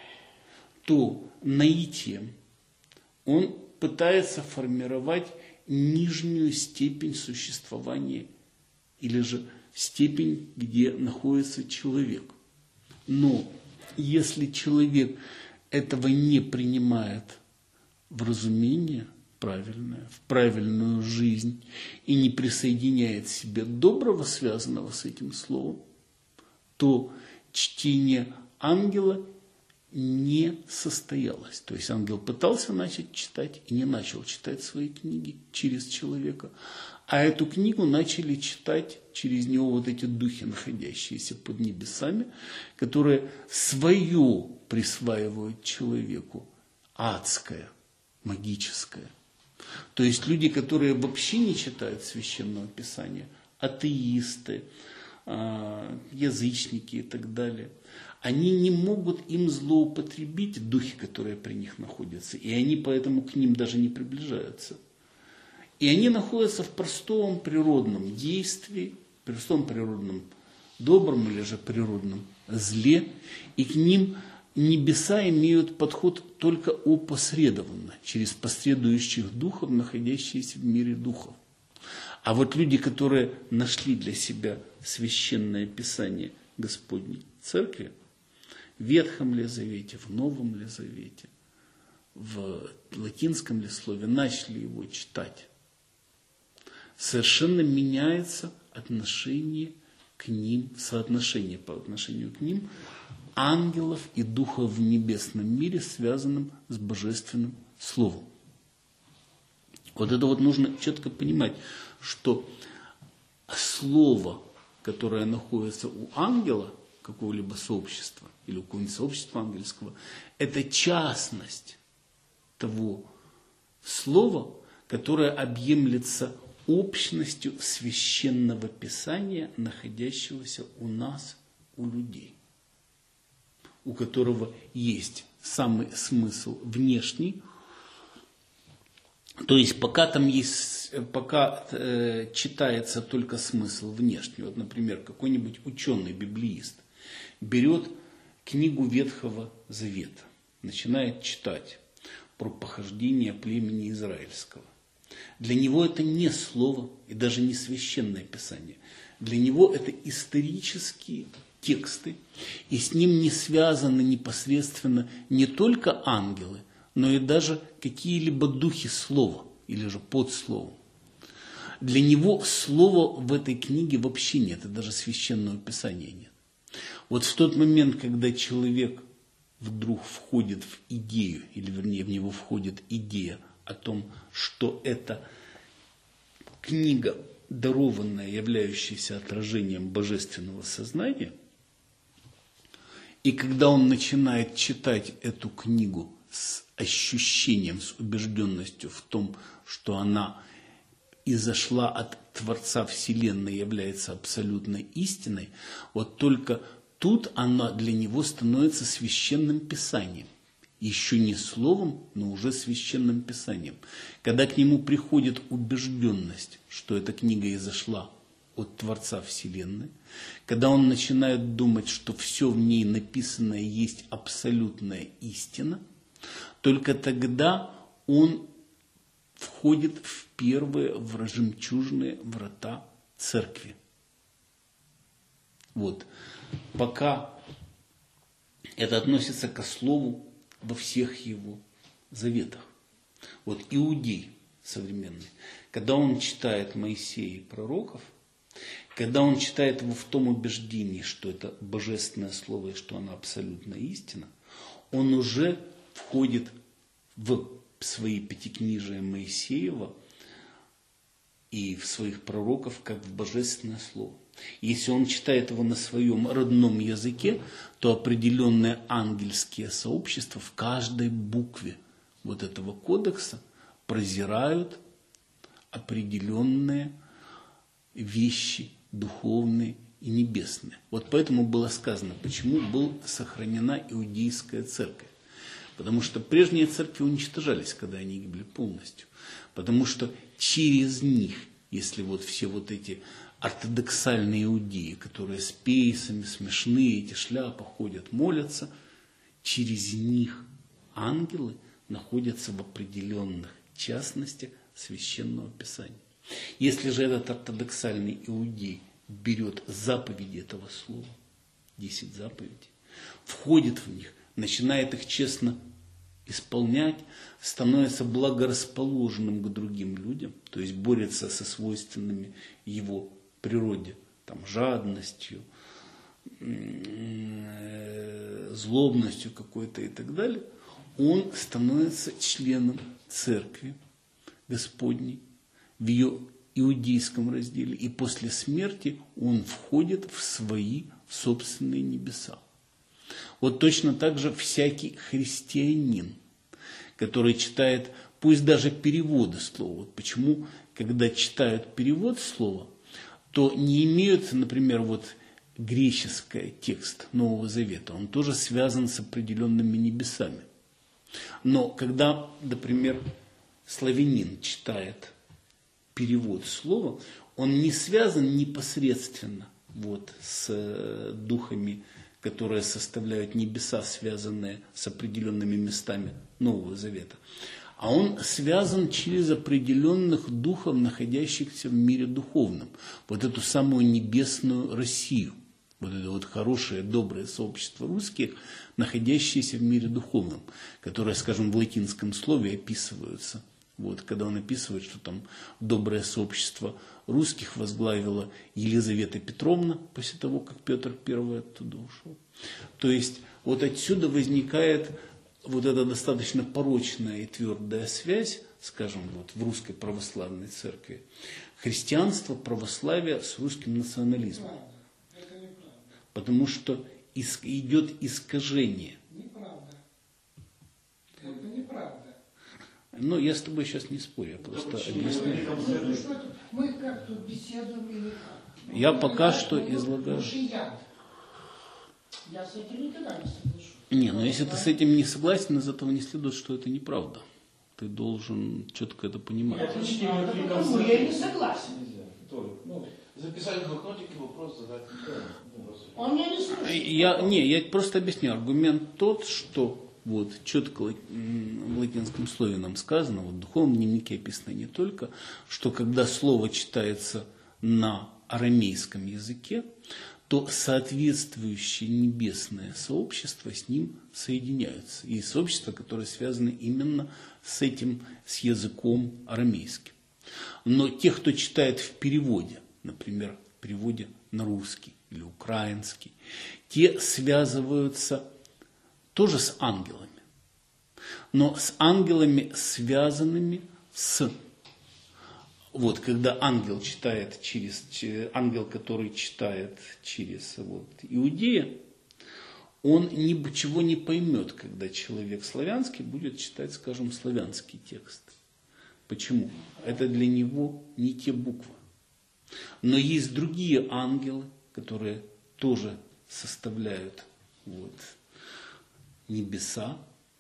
то наитием он пытается формировать нижнюю степень существования или же степень, где находится человек. Но если человек этого не принимает в разумение правильное, в правильную жизнь и не присоединяет себе доброго, связанного с этим словом, то чтение ангела не состоялось. То есть ангел пытался начать читать и не начал читать свои книги через человека, а эту книгу начали читать через него вот эти духи, находящиеся под небесами, которые свое присваивают человеку, адское, магическое. То есть люди, которые вообще не читают Священного Писания, атеисты, язычники и так далее, они не могут им злоупотребить духи, которые при них находятся, и они поэтому к ним даже не приближаются. И они находятся в простом природном действии, простом природном добром или же природном зле, и к ним небеса имеют подход только опосредованно, через посредующих духов, находящихся в мире духов. А вот люди, которые нашли для себя Священное Писание Господней Церкви, в Ветхом ли Завете, в Новом ли Завете, в латинском ли слове, начали его читать, совершенно меняется отношение к ним, соотношение по отношению к ним ангелов и духов в небесном мире, связанным с Божественным Словом. Вот это вот нужно четко понимать, что слово, которое находится у ангела, какого-либо сообщества, или у какого-нибудь сообщества ангельского, это частность того слова, которое объемлется общностью Священного Писания, находящегося у нас, у людей, у которого есть самый смысл внешний. То есть пока там есть, пока э, читается только смысл внешний. Вот, например, какой-нибудь ученый, библеист берет книгу Ветхого Завета, начинает читать про похождение племени израильского. Для него это не слово и даже не Священное Писание. Для него это исторические тексты, и с ним не связаны непосредственно не только ангелы, но и даже какие-либо духи слова или же под словом. Для него слова в этой книге вообще нет, и даже Священного Писания нет. Вот в тот момент, когда человек вдруг входит в идею, или вернее в него входит идея о том, что это книга, дарованная, являющаяся отражением божественного сознания, и когда он начинает читать эту книгу с ощущением, с убежденностью в том, что она изошла от Творца Вселенной, является абсолютной истиной, вот только тут она для него становится Священным Писанием. Еще не словом, но уже Священным Писанием. Когда к нему приходит убежденность, что эта книга изошла от Творца Вселенной, когда он начинает думать, что все в ней написанное есть абсолютная истина, только тогда он входит в первые в жемчужные врата церкви. Вот. Пока это относится ко слову во всех его заветах. Вот иудей современный, когда он читает Моисея и пророков, когда он читает его в том убеждении, что это божественное слово и что оно абсолютная истина, он уже входит в свои пятикнижия Моисеева и в своих пророков, как в божественное слово. Если он читает его на своем родном языке, то определенные ангельские сообщества в каждой букве вот этого кодекса прозирают определенные вещи духовные и небесные. Вот поэтому было сказано, почему была сохранена иудейская церковь. Потому что прежние церкви уничтожались, когда они гибли полностью. Потому что через них, если вот все вот эти ортодоксальные иудеи, которые с пейсами, смешные, эти шляпы ходят, молятся, через них ангелы находятся в определенных частностях Священного Писания. Если же этот ортодоксальный иудей берет заповеди этого слова, десять заповедей, входит в них, начинает их честно исполнять, становится благорасположенным к другим людям, то есть борется со свойственными его природе, там, жадностью, злобностью какой-то и так далее, он становится членом церкви Господней в ее иудейском разделе, и после смерти он входит в свои собственные небеса. Вот точно так же всякий христианин, который читает, пусть даже переводы слова, вот почему, когда читают перевод слова, то не имеют, например, вот греческий текст Нового Завета, он тоже связан с определенными небесами. Но когда, например, славянин читает перевод слова, он не связан непосредственно вот с духами, которые составляют небеса, связанные с определенными местами Нового Завета. А он связан через определенных духов, находящихся в мире духовном. Вот эту самую небесную Россию. Вот это вот хорошее, доброе сообщество русских, находящееся в мире духовном, которое, скажем, в латинском слове описываются. Вот, когда он описывает, что там доброе сообщество русских возглавила Елизавета Петровна после того, как Петр Первый оттуда ушел. То есть вот отсюда возникает вот эта достаточно порочная и твердая связь, скажем, вот в русской православной церкви, христианство, православие с русским национализмом. Это неправда. Потому что идет искажение. Неправда. Это неправда. Но я с тобой сейчас не спорю, я просто объясняю. Ну, что это? Мы как тут беседуем или как? Я Ну, пока я, что ну, излагаю. мышьяк. Я с этим никогда не соглашусь. Не, но если ты с этим не согласен, из этого не следует, что это неправда. Ты должен четко это понимать. Это неправда, потому я не согласен. Нельзя. Толик, ну, записать в блокнотик и вопрос задать. Он меня не слушает. Я, не, я просто объясню. Аргумент тот, что вот четко в латинском слове нам сказано, вот в духовном дневнике описано не только, что когда слово читается на арамейском языке, то соответствующие небесные сообщества с ним соединяются. И сообщества, которые связаны именно с этим, с языком арамейским. Но те, кто читает в переводе, например, в переводе на русский или украинский, те связываются тоже с ангелами. Но с ангелами, связанными с... Вот, когда ангел читает через, ангел, который читает через вот, Иудея, он ничего не поймет, когда человек славянский будет читать, скажем, славянский текст. Почему? Это для него не те буквы. Но есть другие ангелы, которые тоже составляют вот, небеса.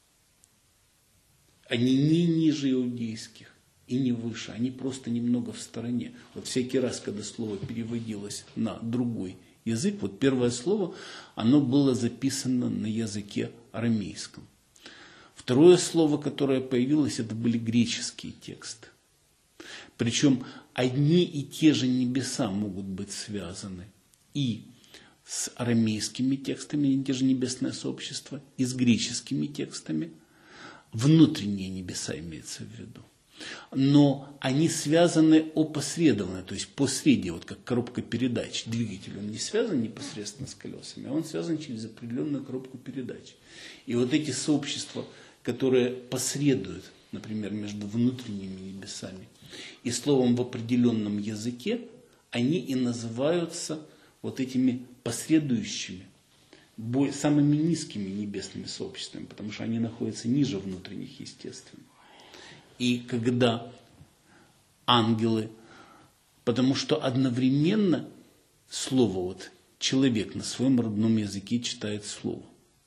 Они не ниже иудейских и не выше, они просто немного в стороне. Вот всякий раз, когда слово переводилось на другой язык, вот первое слово, оно было записано на языке арамейском. Второе слово, которое появилось, это были греческие тексты. Причем одни и те же небеса могут быть связаны и с арамейскими текстами, и те же небесное сообщество, и с греческими текстами. Внутренние небеса имеется в виду. Но они связаны опосредованно, то есть по среде, вот как коробка передач. Двигатель, он не связан непосредственно с колесами, а он связан через определенную коробку передач. И вот эти сообщества, которые посредуют например, между внутренними небесами, и словом в определенном языке, они и называются вот этими последующими, самыми низкими небесными сообществами, потому что они находятся ниже внутренних естественных. И когда ангелы, потому что одновременно слово, вот человек на своем родном языке читает слово.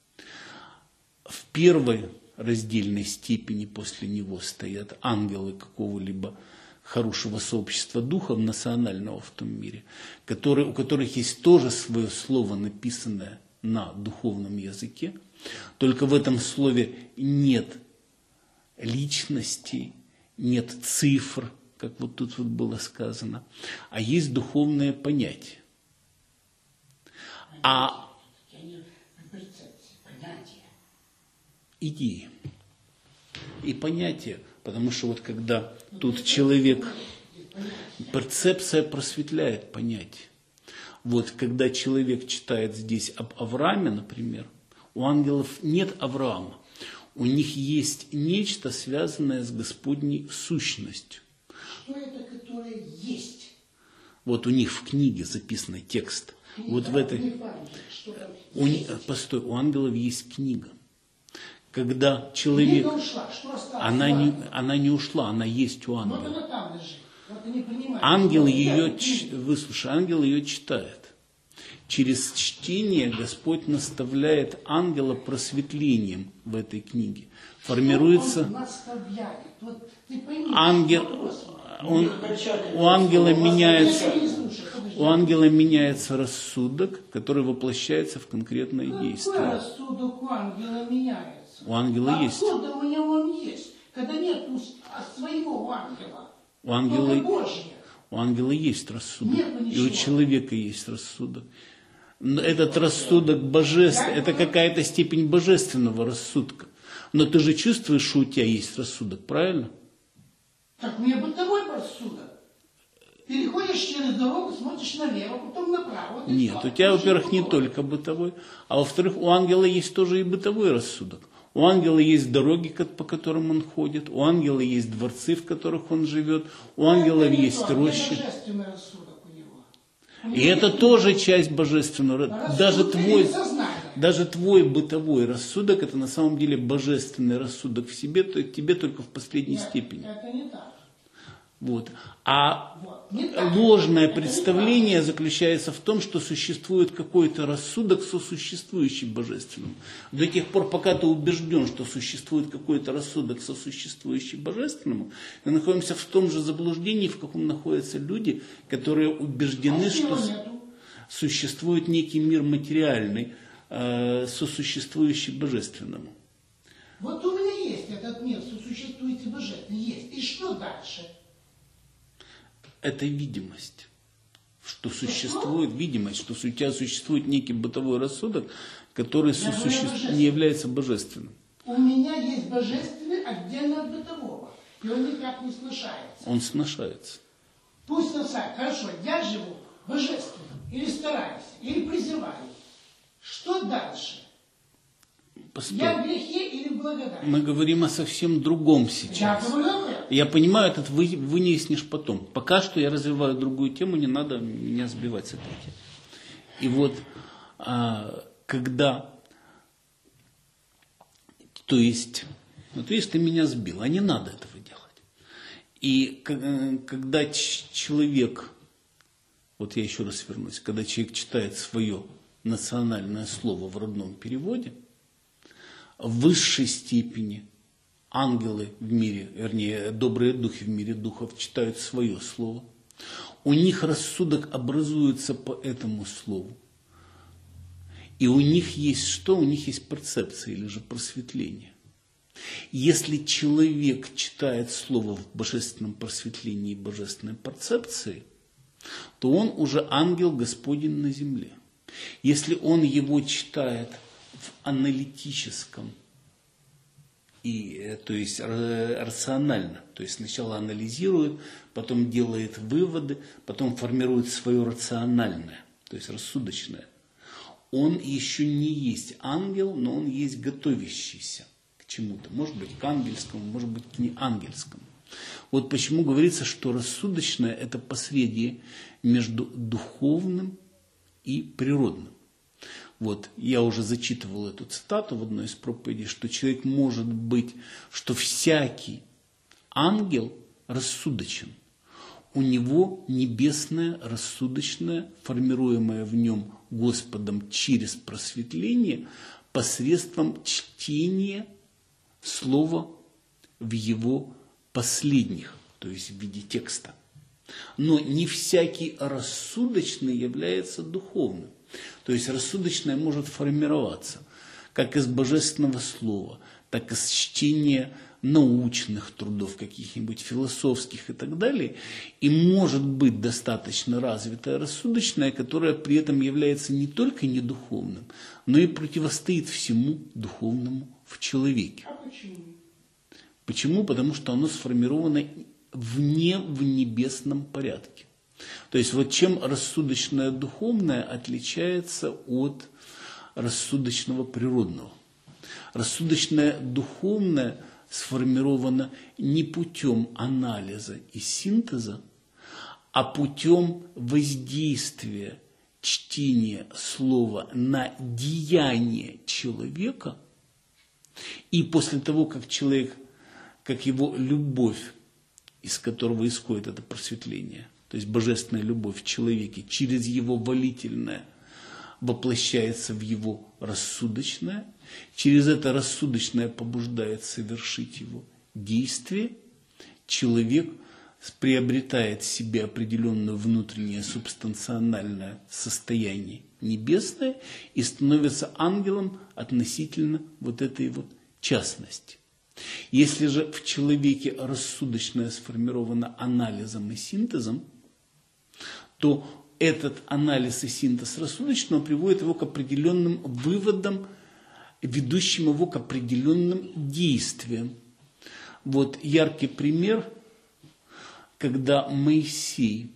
В первой раздельной степени после него стоят ангелы какого-либо хорошего сообщества духов, национального в том мире, которые, у которых есть тоже свое слово, написанное на духовном языке, только в этом слове нет личностей, нет цифр, как вот тут вот было сказано, а есть духовное понятие. А идеи и понятия, потому что вот когда тут человек, перцепция просветляет понятие. Вот когда человек читает здесь об Аврааме, например, у ангелов нет Авраама. У них есть нечто, связанное с Господней сущностью. Что это, которое есть? Вот у них в книге записан текст. Книга, вот в этой... У, постой, у ангелов есть книга. Когда человек... Книга ушла, что осталось? Она не, она не ушла, она есть у ангела. Вот она там лежит. Вот они понимают, ангел что ее, это выслушай, ангел ее читает. Через чтение Господь наставляет ангела просветлением в этой книге. Формируется... Он наставляет. Вот ты пойми, ангел... Он, у ангела меняется... У ангела меняется рассудок, который воплощается в конкретное действие. Какой рассудок у ангела меняется? У ангела а есть. Откуда у него он есть? Когда нет своего у ангела. У ангела, Божье. у ангела есть рассудок. Нет, и у человека есть рассудок. Но этот рассудок божественный, это какая-то степень божественного рассудка. Но ты же чувствуешь, что у тебя есть рассудок, правильно? Так у меня бытовой рассудок. Переходишь через дорогу, смотришь налево, потом направо. Нет, у тебя, во-первых, не только бытовой, а во-вторых, у ангела есть тоже и бытовой рассудок. У ангела есть дороги, по которым он ходит, у ангела есть дворцы, в которых он живет, у ангелов есть рощи. Божественный рассудок у него. И это тоже часть божественного. Даже твой, даже твой бытовой рассудок, это на самом деле божественный рассудок в себе, то тебе только в последней Нет, степени. Это не так. Вот. А Вот. Не так. ложное Это представление заключается в том, что существует какой-то рассудок, сосуществующий божественному. До тех пор, пока ты убежден, что существует какой-то рассудок, сосуществующий божественному, мы находимся в том же заблуждении, в каком находятся люди, которые убеждены, а что нету? существует некий мир материальный, э, сосуществующий божественному. Вот у меня есть этот мир, сосуществующий божественный, есть. И что дальше? Это видимость, что существует видимость, что у тебя существует некий бытовой рассудок, который сосуще... не является божественным. У меня есть божественный отдельно от бытового, и он никак не сношается. Он сношается. Пусть сношается. Хорошо, я живу божественным, или стараюсь, или призываю. Что дальше? Постой. Я в грехе или в благодати? Мы говорим о совсем другом сейчас. Я говорю об этом. Я понимаю, этот вы, вынеснешь потом. Пока что я развиваю другую тему, не надо меня сбивать с этой темы. И вот, а, когда, то есть, ну, то есть ты меня сбил, а не надо этого делать. И когда человек, вот я еще раз вернусь, когда человек читает свое национальное слово в родном переводе, в высшей степени ангелы в мире, вернее, добрые духи в мире духов читают свое слово. У них рассудок образуется по этому слову. И у них есть что? У них есть перцепция или же просветление. Если человек читает слово в божественном просветлении и божественной перцепции, то он уже ангел Господень на земле. Если он его читает в аналитическом, и, то есть рационально, то есть сначала анализирует, потом делает выводы, потом формирует свое рациональное, то есть рассудочное. Он еще не есть ангел, но он есть готовящийся к чему-то. Может быть, к ангельскому, может быть, к неангельскому. Вот почему говорится, что рассудочное – это посредие между духовным и природным. Вот, я уже зачитывал эту цитату в одной из проповедей, что человек может быть, что всякий ангел рассудочен. У него небесное, рассудочное, формируемое в нем Господом через просветление, посредством чтения слова в его последних, то есть в виде текста. Но не всякий рассудочный является духовным. То есть рассудочное может формироваться как из божественного слова, так и из чтения научных трудов, каких-нибудь философских и так далее. И может быть достаточно развитое рассудочное, которое при этом является не только недуховным, но и противостоит всему духовному в человеке. А почему? Почему? Потому что оно сформировано вне в небесном порядке. То есть вот чем рассудочное духовное отличается от рассудочного природного. Рассудочное духовное сформировано не путем анализа и синтеза, а путем воздействия чтения слова на деяние человека. И после того, как человек, как его любовь, из которого исходит это просветление, то есть божественная любовь в человеке, через его волительное воплощается в его рассудочное, через это рассудочное побуждает совершить его действие, человек приобретает в себе определенное внутреннее субстанциональное состояние небесное и становится ангелом относительно вот этой вот частности. Если же в человеке рассудочное сформировано анализом и синтезом, то этот анализ и синтез рассудочного приводит его к определенным выводам, ведущим его к определенным действиям. Вот яркий пример, когда Моисей,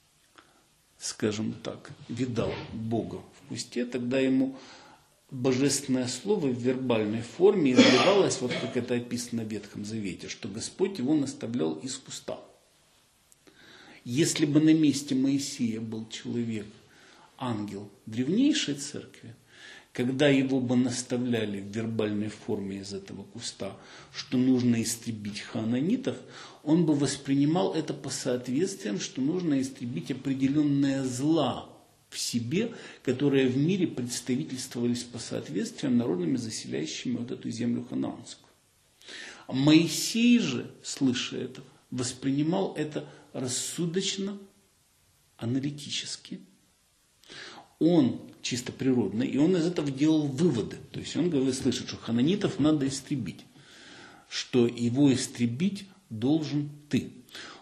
скажем так, видал Бога в кусте, тогда ему божественное слово в вербальной форме изливалось, вот как это описано в Ветхом Завете, что Господь его наставлял из куста. Если бы на месте Моисея был человек, ангел древнейшей церкви, когда его бы наставляли в вербальной форме из этого куста, что нужно истребить хананитов, он бы воспринимал это по соответствиям, что нужно истребить определенное зла в себе, которые в мире представительствовались по соответствиям народами, заселяющими вот эту землю ханаанскую. А Моисей же, слыша это, воспринимал это рассудочно, аналитически. Он чисто природно, и он из этого делал выводы. То есть он говорит, слышит, что хананитов надо истребить, что его истребить должен ты.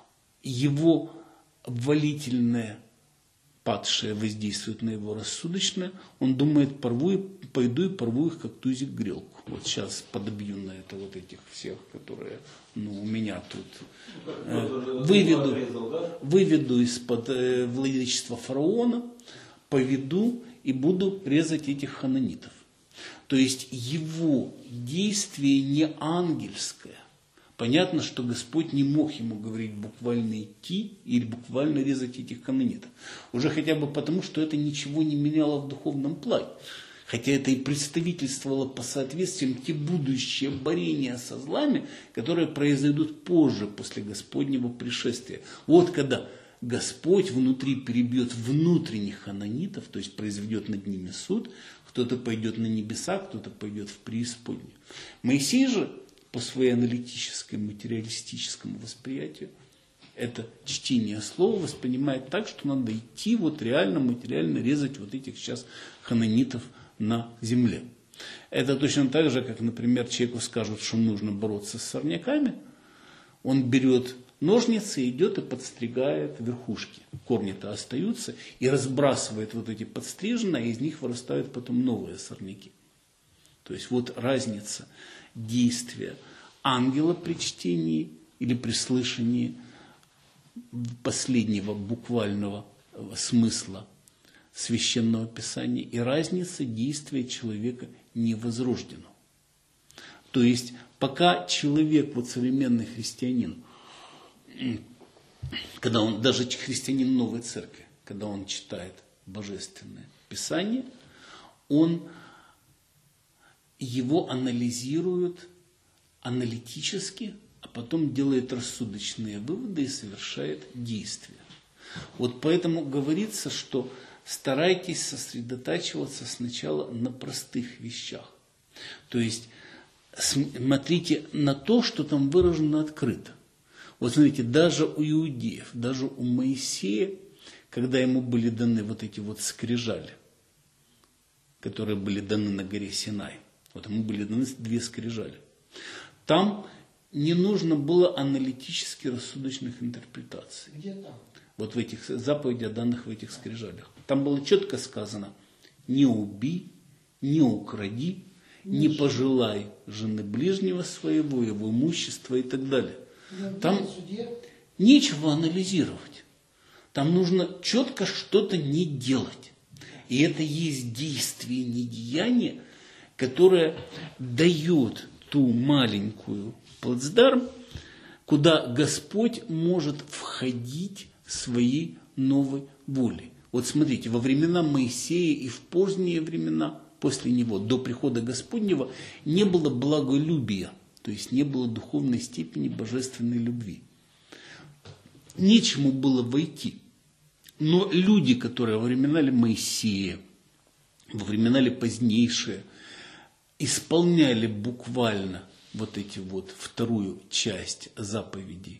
Его волительное падшее воздействует на его рассудочное, он думает, порву, пойду и порву их, как тузик грелку. Вот сейчас подобью на это вот этих всех, которые ну, у меня тут э, выведу, выведу из-под э, владычества фараона, поведу и буду резать этих хананитов. То есть его действие не ангельское. Понятно, что Господь не мог ему говорить буквально идти или буквально резать этих хананитов. Уже хотя бы потому, что это ничего не меняло в духовном плане. Хотя это и представительствовало по соответствиям те будущие борения со злами, которые произойдут позже, после Господнего пришествия. Вот когда Господь внутри перебьет внутренних хананитов, то есть произведет над ними суд, кто-то пойдет на небеса, кто-то пойдет в преисподнюю. Моисей же по своей аналитической, материалистическому восприятию это чтение слова воспринимает так, что надо идти вот реально, материально резать вот этих сейчас хананитов на земле. Это точно так же, как, например, человеку скажут, что нужно бороться с сорняками, он берет ножницы, идет и подстригает верхушки. Корни-то остаются и разбрасывает вот эти подстриженные, а из них вырастают потом новые сорняки. То есть вот разница действия ангела при чтении или при слышании последнего буквального смысла Священного Писания и разница действия человека невозрожденного. То есть, пока человек, вот современный христианин, когда он, даже христианин новой церкви, когда он читает Божественное Писание, он его анализирует аналитически, а потом делает рассудочные выводы и совершает действия. Вот поэтому говорится, что старайтесь сосредотачиваться сначала на простых вещах. То есть смотрите на то, что там выражено открыто. Вот смотрите, даже у иудеев, даже у Моисея, когда ему были даны вот эти вот скрижали, которые были даны на горе Синай, вот ему были даны две скрижали, там не нужно было аналитически рассудочных интерпретаций. Где там? Вот в этих заповедях, данных в этих скрижалях. Там было четко сказано: не убий, не укради, не пожелай жены ближнего своего, его имущества и так далее. Там нечего анализировать. Там нужно четко что-то не делать. И это есть действие, не деяние, которое дает ту маленькую плацдарм, куда Господь может входить своей новой волей. Вот смотрите, во времена Моисея и в поздние времена, после него, до прихода Господнего, не было благолюбия, то есть не было духовной степени божественной любви. Нечему было войти. Но люди, которые во времена Моисея, во времена позднейшие, исполняли буквально вот эти вот вторую часть заповедей,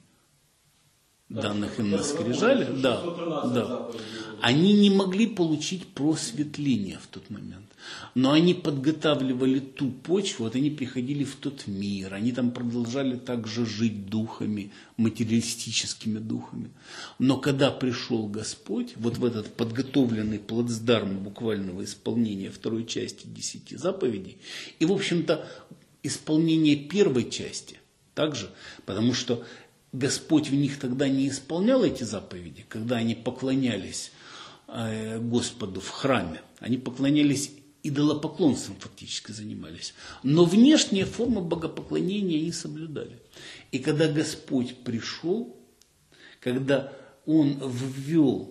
данных им на скрижале, да, да, они не могли получить просветление в тот момент. Но они подготавливали ту почву, вот они приходили в тот мир, они там продолжали также жить духами, материалистическими духами. Но когда пришел Господь, вот в этот подготовленный плацдарм буквального исполнения второй части десяти заповедей, и, в общем-то, исполнение первой части также, потому что Господь в них тогда не исполнял эти заповеди, когда они поклонялись Господу в храме. Они поклонялись идолопоклонством, фактически занимались. Но внешние формы богопоклонения они соблюдали. И когда Господь пришел, когда Он ввел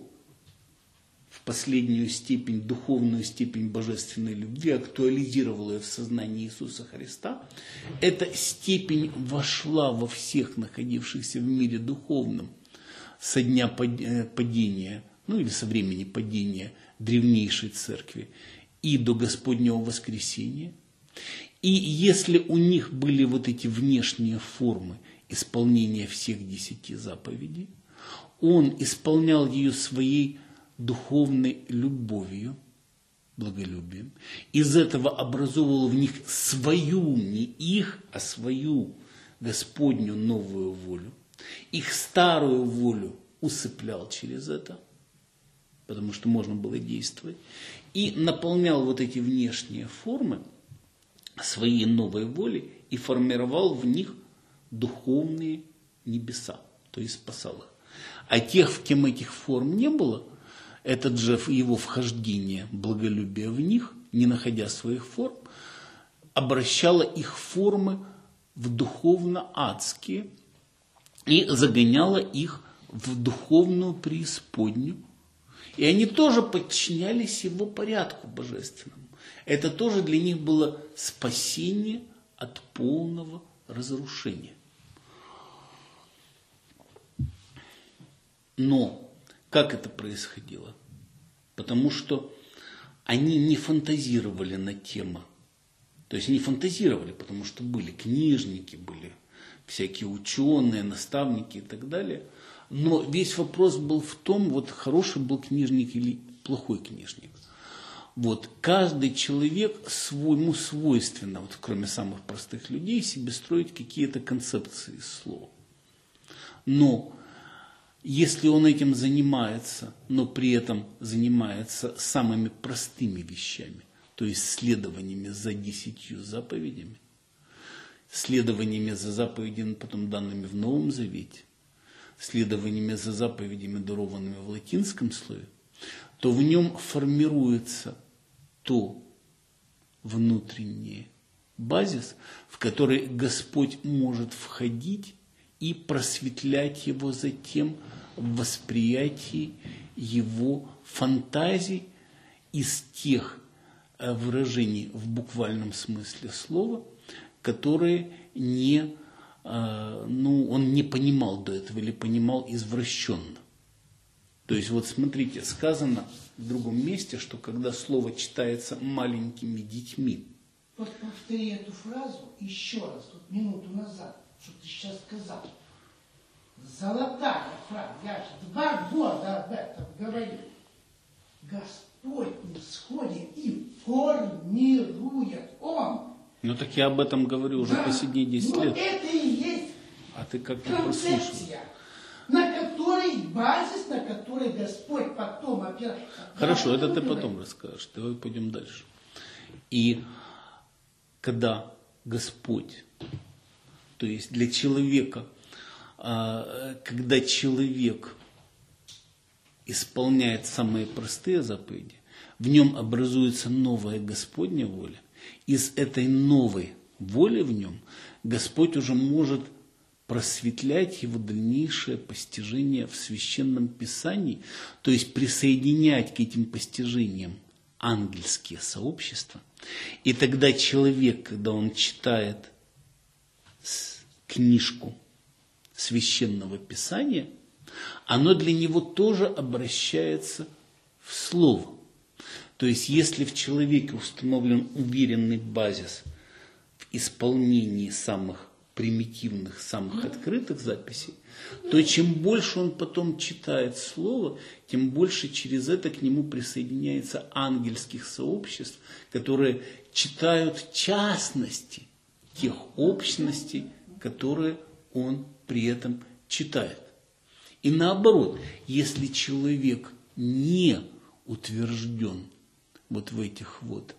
в последнюю степень, духовную степень божественной любви, актуализировал ее в сознании Иисуса Христа, эта степень вошла во всех находившихся в мире духовном со дня падения, ну или со времени падения древнейшей церкви и до Господнего воскресения. И если у них были вот эти внешние формы исполнения всех десяти заповедей, Он исполнял ее своей духовной любовью, благолюбием. Из этого образовывал в них свою, не их, а свою Господню новую волю. Их старую волю усыплял через это, потому что можно было действовать, и наполнял вот эти внешние формы своей новой волей и формировал в них духовные небеса, то есть спасал их. А тех, в кем этих форм не было, этот же его вхождение, благолюбие в них, не находя своих форм, обращало их формы в духовно-адские и загоняло их в духовную преисподнюю. И они тоже подчинялись его порядку божественному. Это тоже для них было спасение от полного разрушения. Но как это происходило? Потому что они не фантазировали на тему. То есть они фантазировали, потому что были книжники, были всякие ученые, наставники и так далее. Но весь вопрос был в том, вот хороший был книжник или плохой книжник. Вот каждый человек своему свойственно, вот кроме самых простых людей, себе строить какие-то концепции слова. Но если он этим занимается, но при этом занимается самыми простыми вещами, то есть следованиями за десятью заповедями, следованиями за заповедями, потом данными в Новом Завете, следованиями за заповедями, дарованными в латинском слове, то в нем формируется то внутреннее базис, в который Господь может входить и просветлять его затем в восприятии его фантазий из тех выражений в буквальном смысле слова, которые не, ну, он не понимал до этого или понимал извращенно. То есть вот смотрите, сказано в другом месте, что когда слово читается маленькими детьми. Вот повтори эту фразу еще раз, вот минуту назад, что ты сейчас сказал. Золотая фраза, я же два года об этом говорю. Господь не сходит и формирует Он. Ну так я об этом говорю уже да, последние десять но лет. Это и есть а ты как-то прослушал. концепция, на которой базис, на которой Господь потом опирается. Хорошо, это ты потом расскажешь. Давай пойдем дальше. И когда Господь, то есть для человека, когда человек исполняет самые простые заповеди, в нем образуется новая Господня воля. Из этой новой воли в нем Господь уже может просветлять его дальнейшее постижение в Священном Писании, то есть присоединять к этим постижениям ангельские сообщества. И тогда человек, когда он читает книжку Священного Писания, оно для него тоже обращается в слово. То есть, если в человеке установлен уверенный базис в исполнении самых примитивных, самых открытых записей, то чем больше он потом читает слово, тем больше через это к нему присоединяется ангельских сообществ, которые читают частности тех общностей, которые он при этом читает. И наоборот, если человек не утвержден вот в этих вот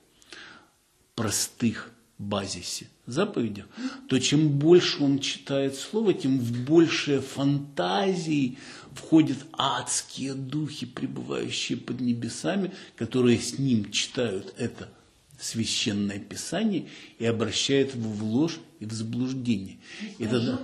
простых базисе заповедях, то чем больше он читает слово, тем в большие фантазии входят адские духи, пребывающие под небесами, которые с ним читают это священное Писание и обращают его в ложь и в заблуждение. И тогда,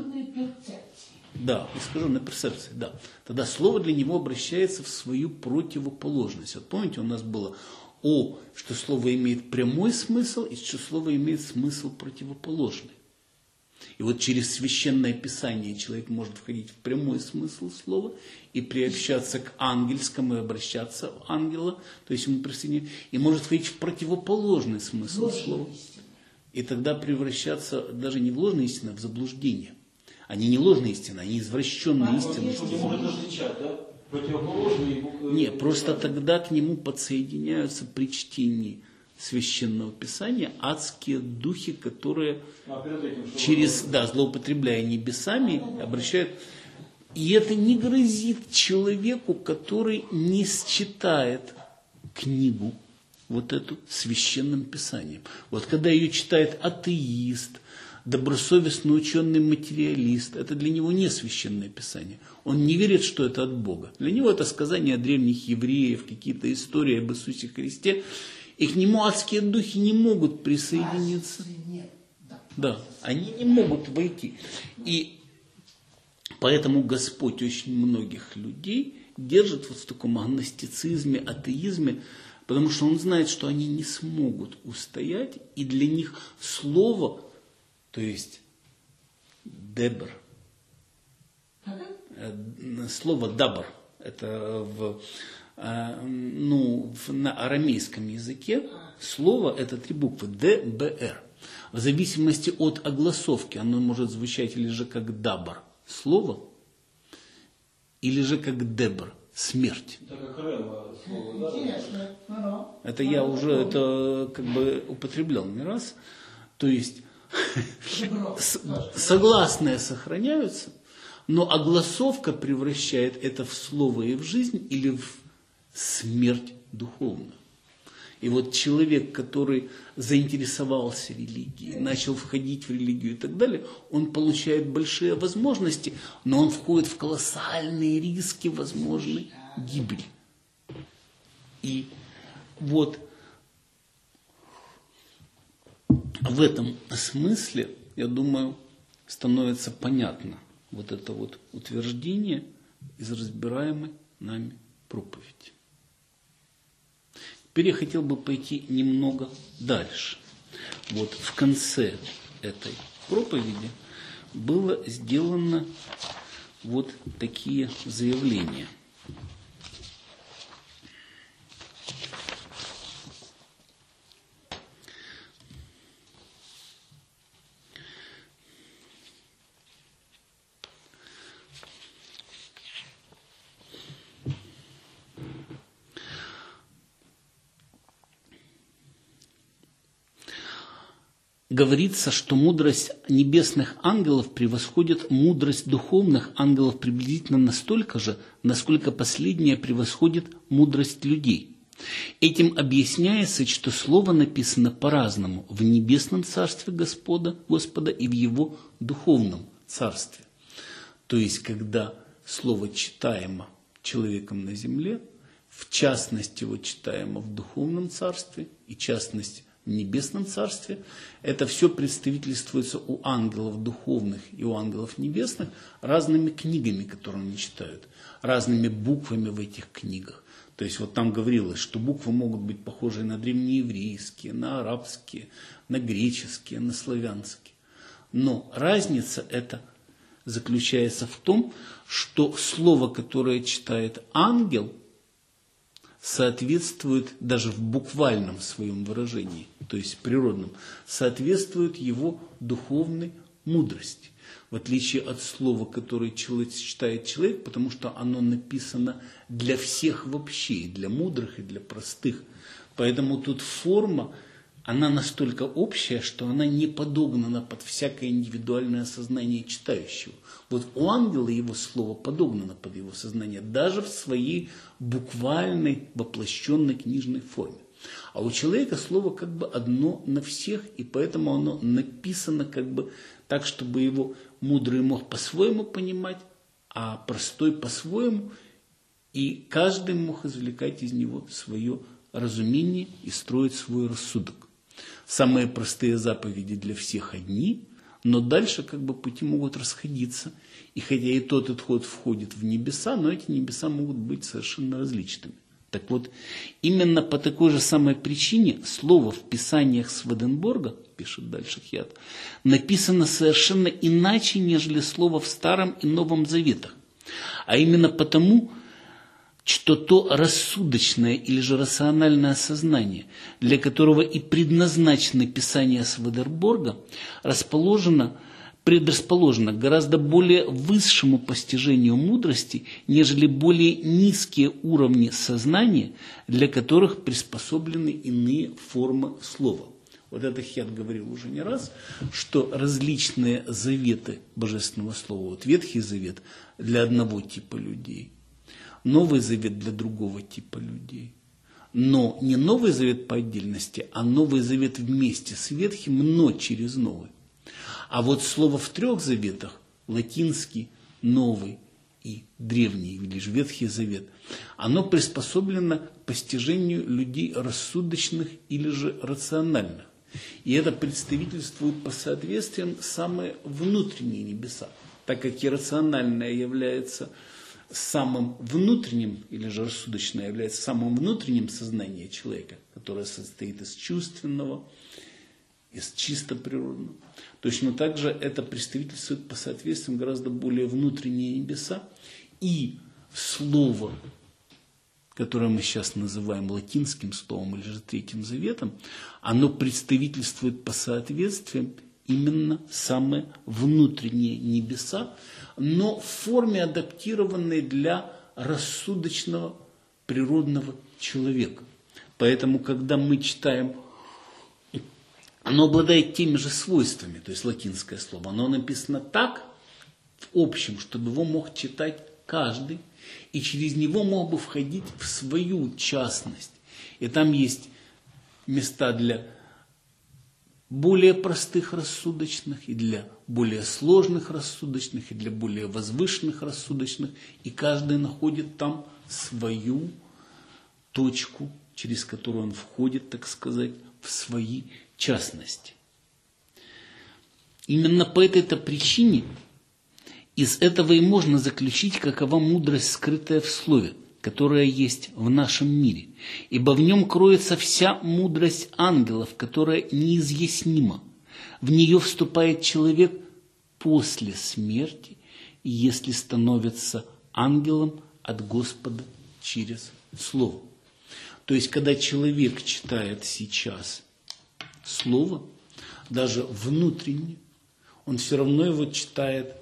да, искаженная перцепция, да. Тогда слово для него обращается в свою противоположность. Вот помните, у нас было О, что слово имеет прямой смысл, и что слово имеет смысл противоположный. И вот через Священное Писание человек может входить в прямой смысл слова и приобщаться к ангельскому, и обращаться в ангела, то есть ему присоединяться, и может входить в противоположный смысл слова. И тогда превращаться даже не в ложные истины, а в заблуждение. Они не ложные истины, они извращенные истины. Не может различать, да? Противоположные буквы. Нет, просто тогда к нему подсоединяются при чтении Священного Писания адские духи, которые а, этим, через, да, злоупотребляя небесами, обращают. И это не грозит человеку, который не считает книгу, вот эту Священным Писанием. Вот когда ее читает атеист, добросовестно ученый материалист, это для него не Священное Писание. Он не верит, что это от Бога. Для него это сказания древних евреев, какие-то истории об Иисусе Христе. И к нему адские духи не могут присоединиться. Да, они не могут войти. И поэтому Господь очень многих людей держит вот в таком агностицизме, атеизме, потому что Он знает, что они не смогут устоять, и для них слово, то есть дебр, слово дабр, это в, ну, в, на арамейском языке слово это три буквы Д, Б, Р. В зависимости от огласовки оно может звучать или же как дабр, слово, или же как дебр, смерть. Это как Рема слово, да? Это я уже это как бы употреблял не раз. То есть согласные сохраняются, но огласовка превращает это в слово и в жизнь или в смерть духовную. И вот человек, который заинтересовался религией, начал входить в религию и так далее, он получает большие возможности, но он входит в колоссальные риски возможной гибели. И вот в в этом смысле, я думаю, становится понятно вот это вот утверждение из разбираемой нами проповеди. Теперь я хотел бы пойти немного дальше. Вот в конце этой проповеди было сделано вот такие заявления. Говорится, что мудрость небесных ангелов превосходит мудрость духовных ангелов приблизительно настолько же, насколько последняя превосходит мудрость людей. Этим объясняется, что слово написано по-разному в небесном царстве Господа, Господа и в его духовном царстве. То есть, когда слово читаемо человеком на земле, в частности его читаемо в духовном царстве и частность в небесном царстве, это все представительствуется у ангелов духовных и у ангелов небесных разными книгами, которые они читают, разными буквами в этих книгах. То есть вот там говорилось, что буквы могут быть похожи на древнееврейские, на арабские, на греческие, на славянские. Но разница эта заключается в том, что слово, которое читает ангел, соответствует даже в буквальном своем выражении, то есть природном, соответствует его духовной мудрости. В отличие от слова, которое читает человек, потому что оно написано для всех вообще, и для мудрых, и для простых. Поэтому тут форма, она настолько общая, что она не подогнана под всякое индивидуальное сознание читающего. Вот у ангела его слово подогнано под его сознание, даже в своей буквальной, воплощенной книжной форме. А у человека слово как бы одно на всех, и поэтому оно написано как бы так, чтобы его мудрый мог по-своему понимать, а простой по-своему, и каждый мог извлекать из него свое разумение и строить свой рассудок. Самые простые заповеди для всех одни, но дальше как бы пути могут расходиться. И хотя и тот и тот входит в небеса, но эти небеса могут быть совершенно различными. Так вот, именно по такой же самой причине слово в Писаниях Сведенборга, пишет дальше Хьят, написано совершенно иначе, нежели слово в Старом и Новом Заветах. А именно потому, что то рассудочное или же рациональное сознание, для которого и предназначено Писание Сведенборга, расположено, предрасположено к гораздо более высшему постижению мудрости, нежели более низкие уровни сознания, для которых приспособлены иные формы слова. Вот это Хьят говорил уже не раз, что различные заветы Божественного Слова, вот Ветхий Завет для одного типа людей, Новый Завет для другого типа людей. Но не Новый Завет по отдельности, а Новый Завет вместе с Ветхим, но через Новый. А вот слово в трех заветах, латинский, Новый и Древний, или же Ветхий Завет, оно приспособлено к постижению людей рассудочных или же рациональных. И это представительствует по соответствиям самые внутренние небеса, так как и рациональное является самым внутренним, или же рассудочное является самым внутренним сознанием человека, которое состоит из чувственного, из чисто природного. Точно так же это представительствует по соответствиям гораздо более внутренние небеса. И слово, которое мы сейчас называем латинским словом или же Третьим Заветом, оно представительствует по соответствиям именно самые внутренние небеса, но в форме, адаптированной для рассудочного природного человека. Поэтому, когда мы читаем, оно обладает теми же свойствами, то есть латинское слово, оно написано так, в общем, чтобы его мог читать каждый, и через него мог бы входить в свою частность. И там есть места для более простых рассудочных, и для более сложных рассудочных, и для более возвышенных рассудочных, и каждый находит там свою точку, через которую он входит, так сказать, в свои частности. Именно по этой-то причине из этого и можно заключить, какова мудрость, скрытая в слове, которая есть в нашем мире. Ибо в нем кроется вся мудрость ангелов, которая неизъяснима. В нее вступает человек после смерти, если становится ангелом от Господа через Слово. То есть, когда человек читает сейчас Слово, даже внутренне, он все равно его читает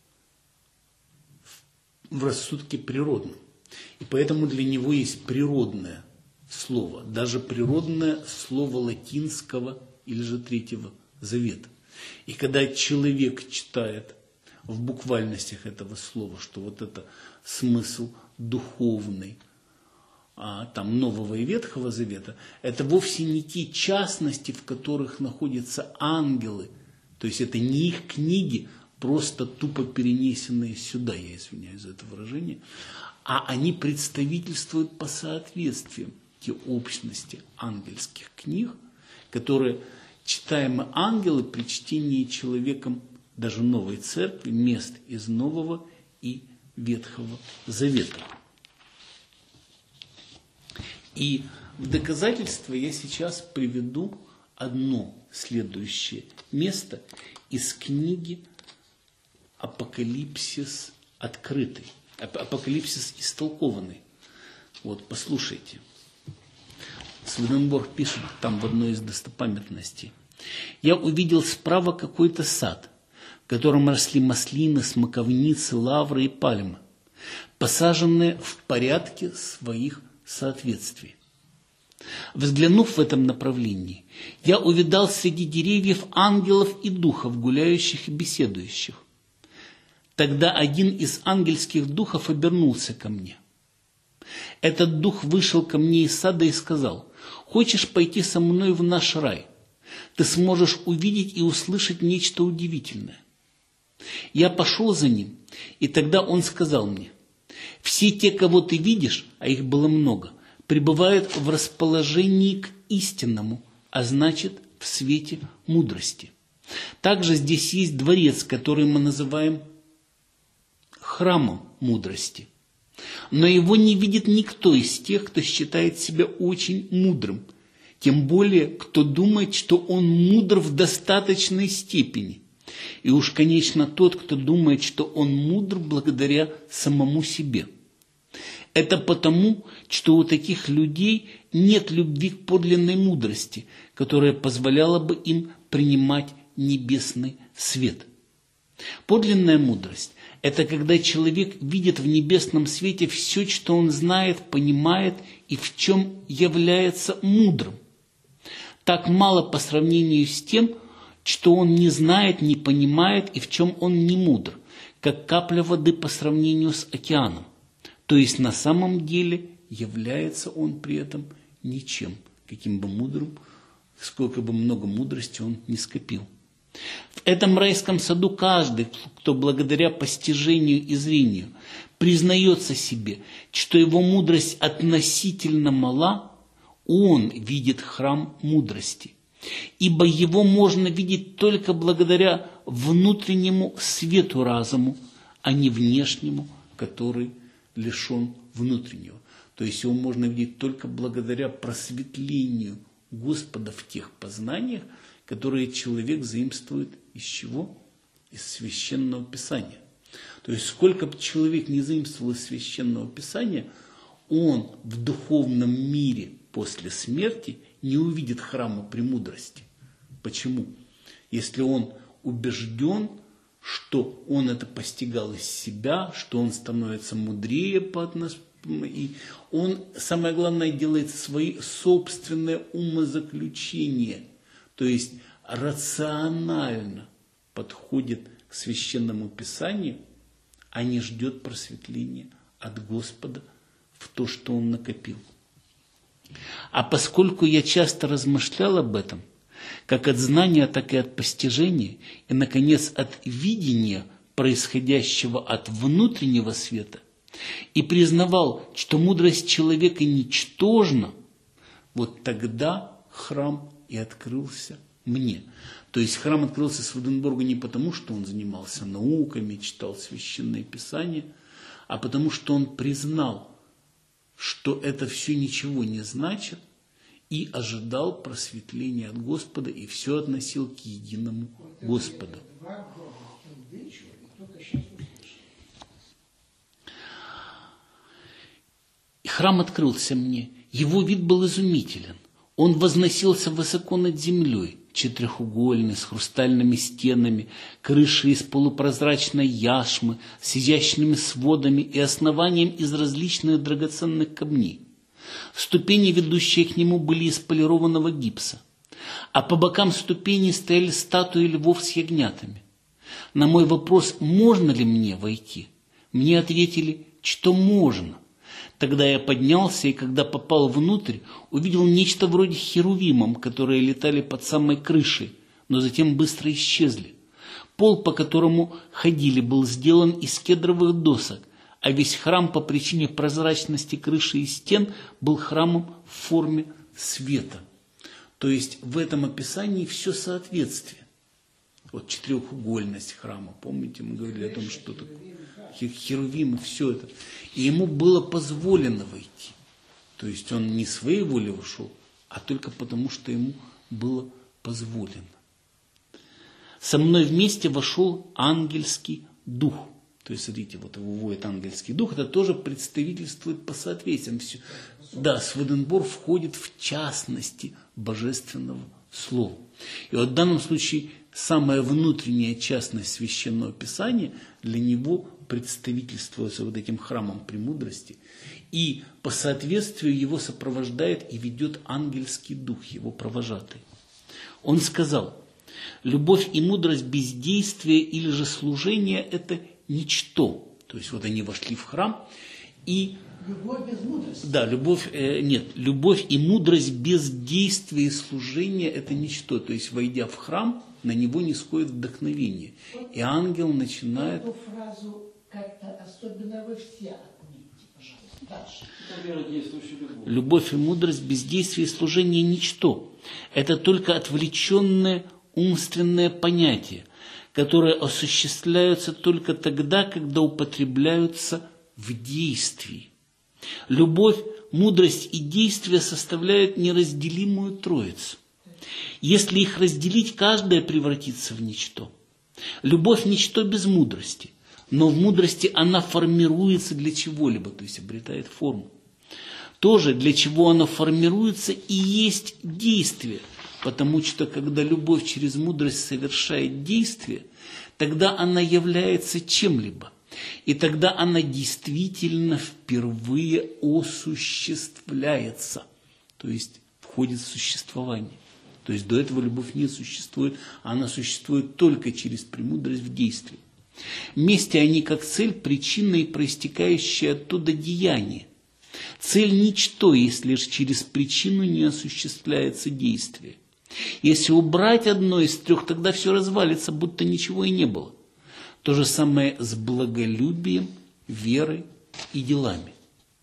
в рассудке природном. И поэтому для него есть природное слово, даже природное слово латинского или же Третьего Завета. И когда человек читает в буквальностях этого слова, что вот это смысл духовный, а, там, Нового и Ветхого Завета, это вовсе не те частности, в которых находятся ангелы. То есть это не их книги, просто тупо перенесенные сюда, я извиняюсь за это выражение, а они представительствуют по соответствиям те общности ангельских книг, которые читаемы ангелы при чтении человеком даже Новой Церкви, мест из Нового и Ветхого Завета. И в доказательство я сейчас приведу одно следующее место из книги «Апокалипсис открытый», «Апокалипсис истолкованный». Вот, послушайте. Сведенборг пишет там в одной из достопамятностей. «Я увидел справа какой-то сад, в котором росли маслины, смоковницы, лавры и пальмы, посаженные в порядке своих соответствий. Взглянув в этом направлении, я увидал среди деревьев ангелов и духов, гуляющих и беседующих. Тогда один из ангельских духов обернулся ко мне. Этот дух вышел ко мне из сада и сказал: «Хочешь пойти со мной в наш рай? Ты сможешь увидеть и услышать нечто удивительное». Я пошел за ним, и тогда он сказал мне: «Все те, кого ты видишь, а их было много, пребывают в расположении к истинному, а значит, в свете мудрости. Также здесь есть дворец, который мы называем храмом мудрости. Но его не видит никто из тех, кто считает себя очень мудрым, тем более, кто думает, что он мудр в достаточной степени. И уж, конечно, тот, кто думает, что он мудр благодаря самому себе. Это потому, что у таких людей нет любви к подлинной мудрости, которая позволяла бы им принимать небесный свет. Подлинная мудрость – это когда человек видит в небесном свете все, что он знает, понимает и в чем является мудрым. Так мало по сравнению с тем, что он не знает, не понимает и в чем он не мудр, как капля воды по сравнению с океаном. То есть на самом деле является он при этом ничем, каким бы мудрым, сколько бы много мудрости он не скопил. В этом райском саду каждый, кто благодаря постижению и зрению признается себе, что его мудрость относительно мала, он видит храм мудрости. Ибо его можно видеть только благодаря внутреннему свету разуму, а не внешнему, который лишен внутреннего. То есть его можно видеть только благодаря просветлению Господа в тех познаниях, которые человек заимствует из чего? Из Священного Писания. То есть сколько бы человек не заимствовал из Священного Писания, он в духовном мире после смерти не увидит храма премудрости. Почему? Если он убежден, что он это постигал из себя, что он становится мудрее по отношению, и он, самое главное, делает свои собственные умозаключения, то есть рационально подходит к Священному Писанию, а не ждет просветления от Господа в то, что он накопил. А поскольку я часто размышлял об этом, как от знания, так и от постижения, и, наконец, от видения, происходящего от внутреннего света, и признавал, что мудрость человека ничтожна, вот тогда храм и открылся мне. То есть храм открылся Сведенборгу не потому, что он занимался науками, читал священные писания, а потому что он признал, что это все ничего не значит, и ожидал просветления от Господа, и все относил к единому Господу. Храм открылся мне. Его вид был изумителен. Он возносился высоко над землей, четырехугольный, с хрустальными стенами, крышей из полупрозрачной яшмы, с изящными сводами и основанием из различных драгоценных камней. Ступени, ведущие к нему, были из полированного гипса, а по бокам ступеней стояли статуи львов с ягнятами. На мой вопрос, можно ли мне войти, мне ответили, что можно. Тогда я поднялся, и когда попал внутрь, увидел нечто вроде херувимов, которые летали под самой крышей, но затем быстро исчезли. Пол, по которому ходили, был сделан из кедровых досок, а весь храм по причине прозрачности крыши и стен был храмом в форме света. То есть в этом описании все соответствие. Вот четырехугольность храма, помните, мы говорили о том, что такое херувимы, все это. И ему было позволено войти. То есть он не своей волей вошел, а только потому, что ему было позволено. Со мной вместе вошел ангельский дух. То есть, смотрите, вот его вводит ангельский дух, это тоже представительствует по соответствиям. Все. Да, Сведенборг входит в частности божественного слова. И вот в данном случае самая внутренняя частность Священного Писания для него представительствуется вот этим храмом премудрости. И по соответствию его сопровождает и ведет ангельский дух, его провожатый. Он сказал, любовь и мудрость без действия или же служения – это ничто. То есть вот они вошли в храм и... Любовь без мудрости. Да, любовь, э, нет, любовь и мудрость без действия и служения – это ничто. То есть, войдя в храм, на него не сходит вдохновение. И ангел начинает... Эту фразу как-то особенно вы все отметьте, пожалуйста. Дальше. Любовь и мудрость без действия и служения – ничто. Это только отвлеченное умственное понятие, которые осуществляются только тогда, когда употребляются в действии. Любовь, мудрость и действие составляют неразделимую троицу. Если их разделить, каждая превратится в ничто. Любовь – ничто без мудрости, но в мудрости она формируется для чего-либо, то есть обретает форму. Тоже для чего она формируется и есть действие, потому что когда любовь через мудрость совершает действие, тогда она является чем-либо. И тогда она действительно впервые осуществляется, то есть входит в существование. То есть до этого любовь не существует, а она существует только через премудрость в действии. Вместе они как цель, причина и проистекающее оттуда деяние. Цель ничто, если лишь через причину не осуществляется действие. Если убрать одно из трех, тогда все развалится, будто ничего и не было. То же самое с благолюбием, верой и делами.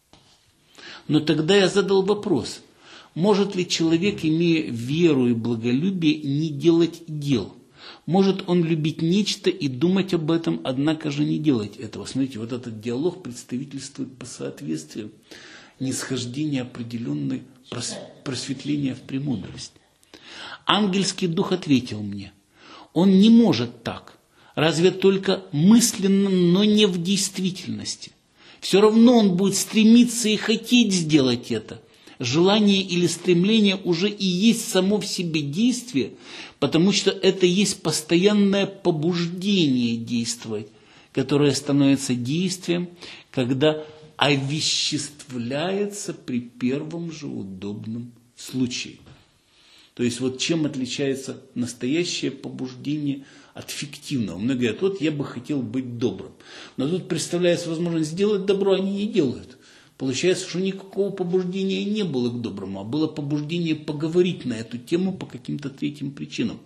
Но тогда я задал вопрос, может ли человек, имея веру и благолюбие, не делать дел? Может он любить нечто и думать об этом, однако же не делать этого? Смотрите, вот этот диалог представительствует по соответствию нисхождения определенной просветления в премудрость. Ангельский дух ответил мне, он не может так. Разве только мысленно, но не в действительности. Все равно он будет стремиться и хотеть сделать это. Желание или стремление уже и есть само в себе действие, потому что это есть постоянное побуждение действовать, которое становится действием, когда овеществляется при первом же удобном случае. То есть вот чем отличается настоящее побуждение от фиктивного. Многие говорят, вот я бы хотел быть добрым. Но тут представляется возможность сделать добро, они не делают. Получается, что никакого побуждения не было к доброму, а было побуждение поговорить на эту тему по каким-то третьим причинам.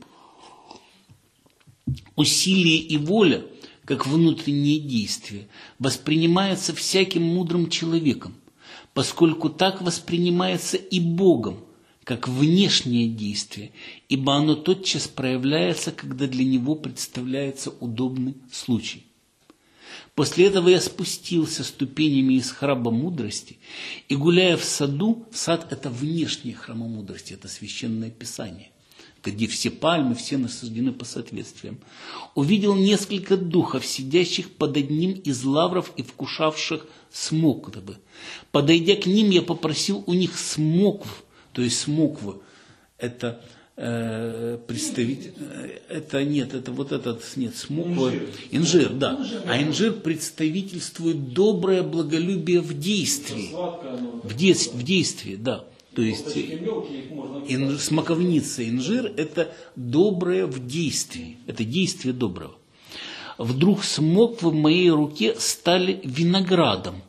Усилие и воля, как внутреннее действие, воспринимается всяким мудрым человеком, поскольку так воспринимается и Богом, как внешнее действие, ибо оно тотчас проявляется, когда для него представляется удобный случай. После этого я спустился ступенями из храма мудрости, и, гуляя в саду, сад – это внешнее храма мудрости, это священное писание, где все пальмы, все насаждены по соответствиям, увидел несколько духов, сидящих под одним из лавров и вкушавших смоквы. Подойдя к ним, я попросил у них смокв, то есть смоквы – это э, представитель, это нет, это вот этот, нет, смоква, инжир, инжир да, инжир, а инжир представительствует доброе благолюбие в действии, в, де, в действии, да. То есть ин, смоковница, инжир – это доброе в действии, это действие доброго. Вдруг смоквы в моей руке стали виноградом.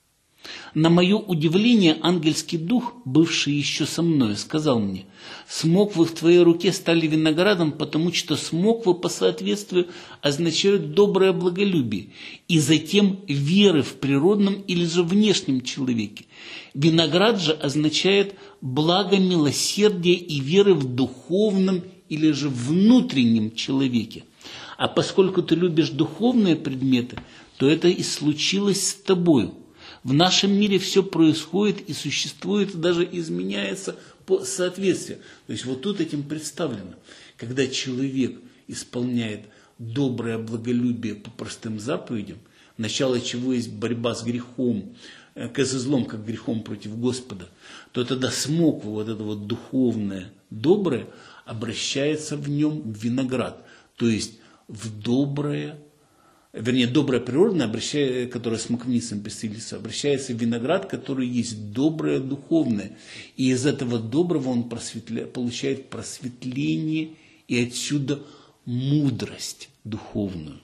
На мое удивление ангельский дух, бывший еще со мной, сказал мне: смоквы в твоей руке стали виноградом, потому что смоквы по соответствию означают доброе благолюбие, и затем веры в природном или же внешнем человеке. Виноград же означает благо, милосердие и веры в духовном или же внутреннем человеке. А поскольку ты любишь духовные предметы, то это и случилось с тобою. В нашем мире все происходит и существует, и даже изменяется по соответствию. То есть вот тут этим представлено. Когда человек исполняет доброе благолюбие по простым заповедям, начало чего есть борьба с грехом, с злом, как грехом против Господа, то тогда смоква, вот это вот духовное, доброе, обращается в нем в виноград, то есть в доброе, вернее, доброе природное, которое смоковницам представительство, обращается в виноград, который есть доброе духовное. И из этого доброго он просветля... получает просветление и отсюда мудрость духовную.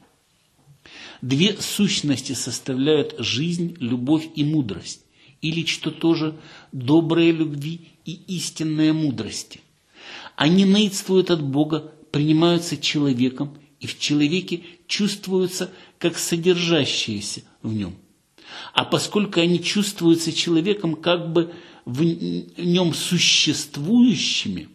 Две сущности составляют жизнь, любовь и мудрость, или что тоже добрая любви и истинная мудрости. Они наидствуют от Бога, принимаются человеком, и в человеке чувствуются как содержащиеся в нем. А поскольку они чувствуются человеком как бы в нем существующими,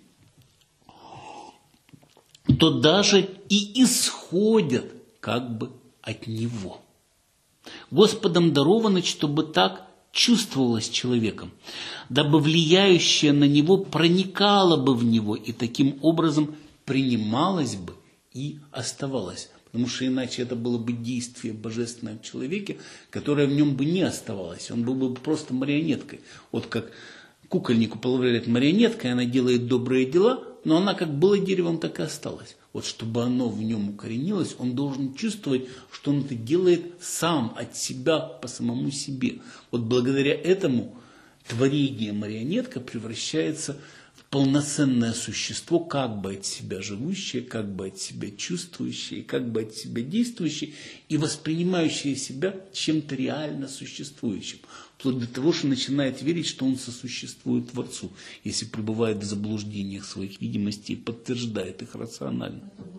то даже и исходят как бы от него. Господом даровано, чтобы так чувствовалось человеком, дабы влияющее на него проникало бы в него и таким образом принималось бы и оставалось. Потому что иначе это было бы действие божественное в человеке, которое в нем бы не оставалось. Он был бы просто марионеткой. Вот как кукольник управляет марионеткой, она делает добрые дела, но она как была деревом, так и осталась. Вот чтобы оно в нем укоренилось, он должен чувствовать, что он это делает сам, от себя, по самому себе. Вот благодаря этому творение марионетка превращается в полноценное существо, как бы от себя живущее, как бы от себя чувствующее, как бы от себя действующее и воспринимающее себя чем-то реально существующим. Вплоть до того, что начинает верить, что он сосуществует Творцу, если пребывает в заблуждениях своих видимостей и подтверждает их рационально.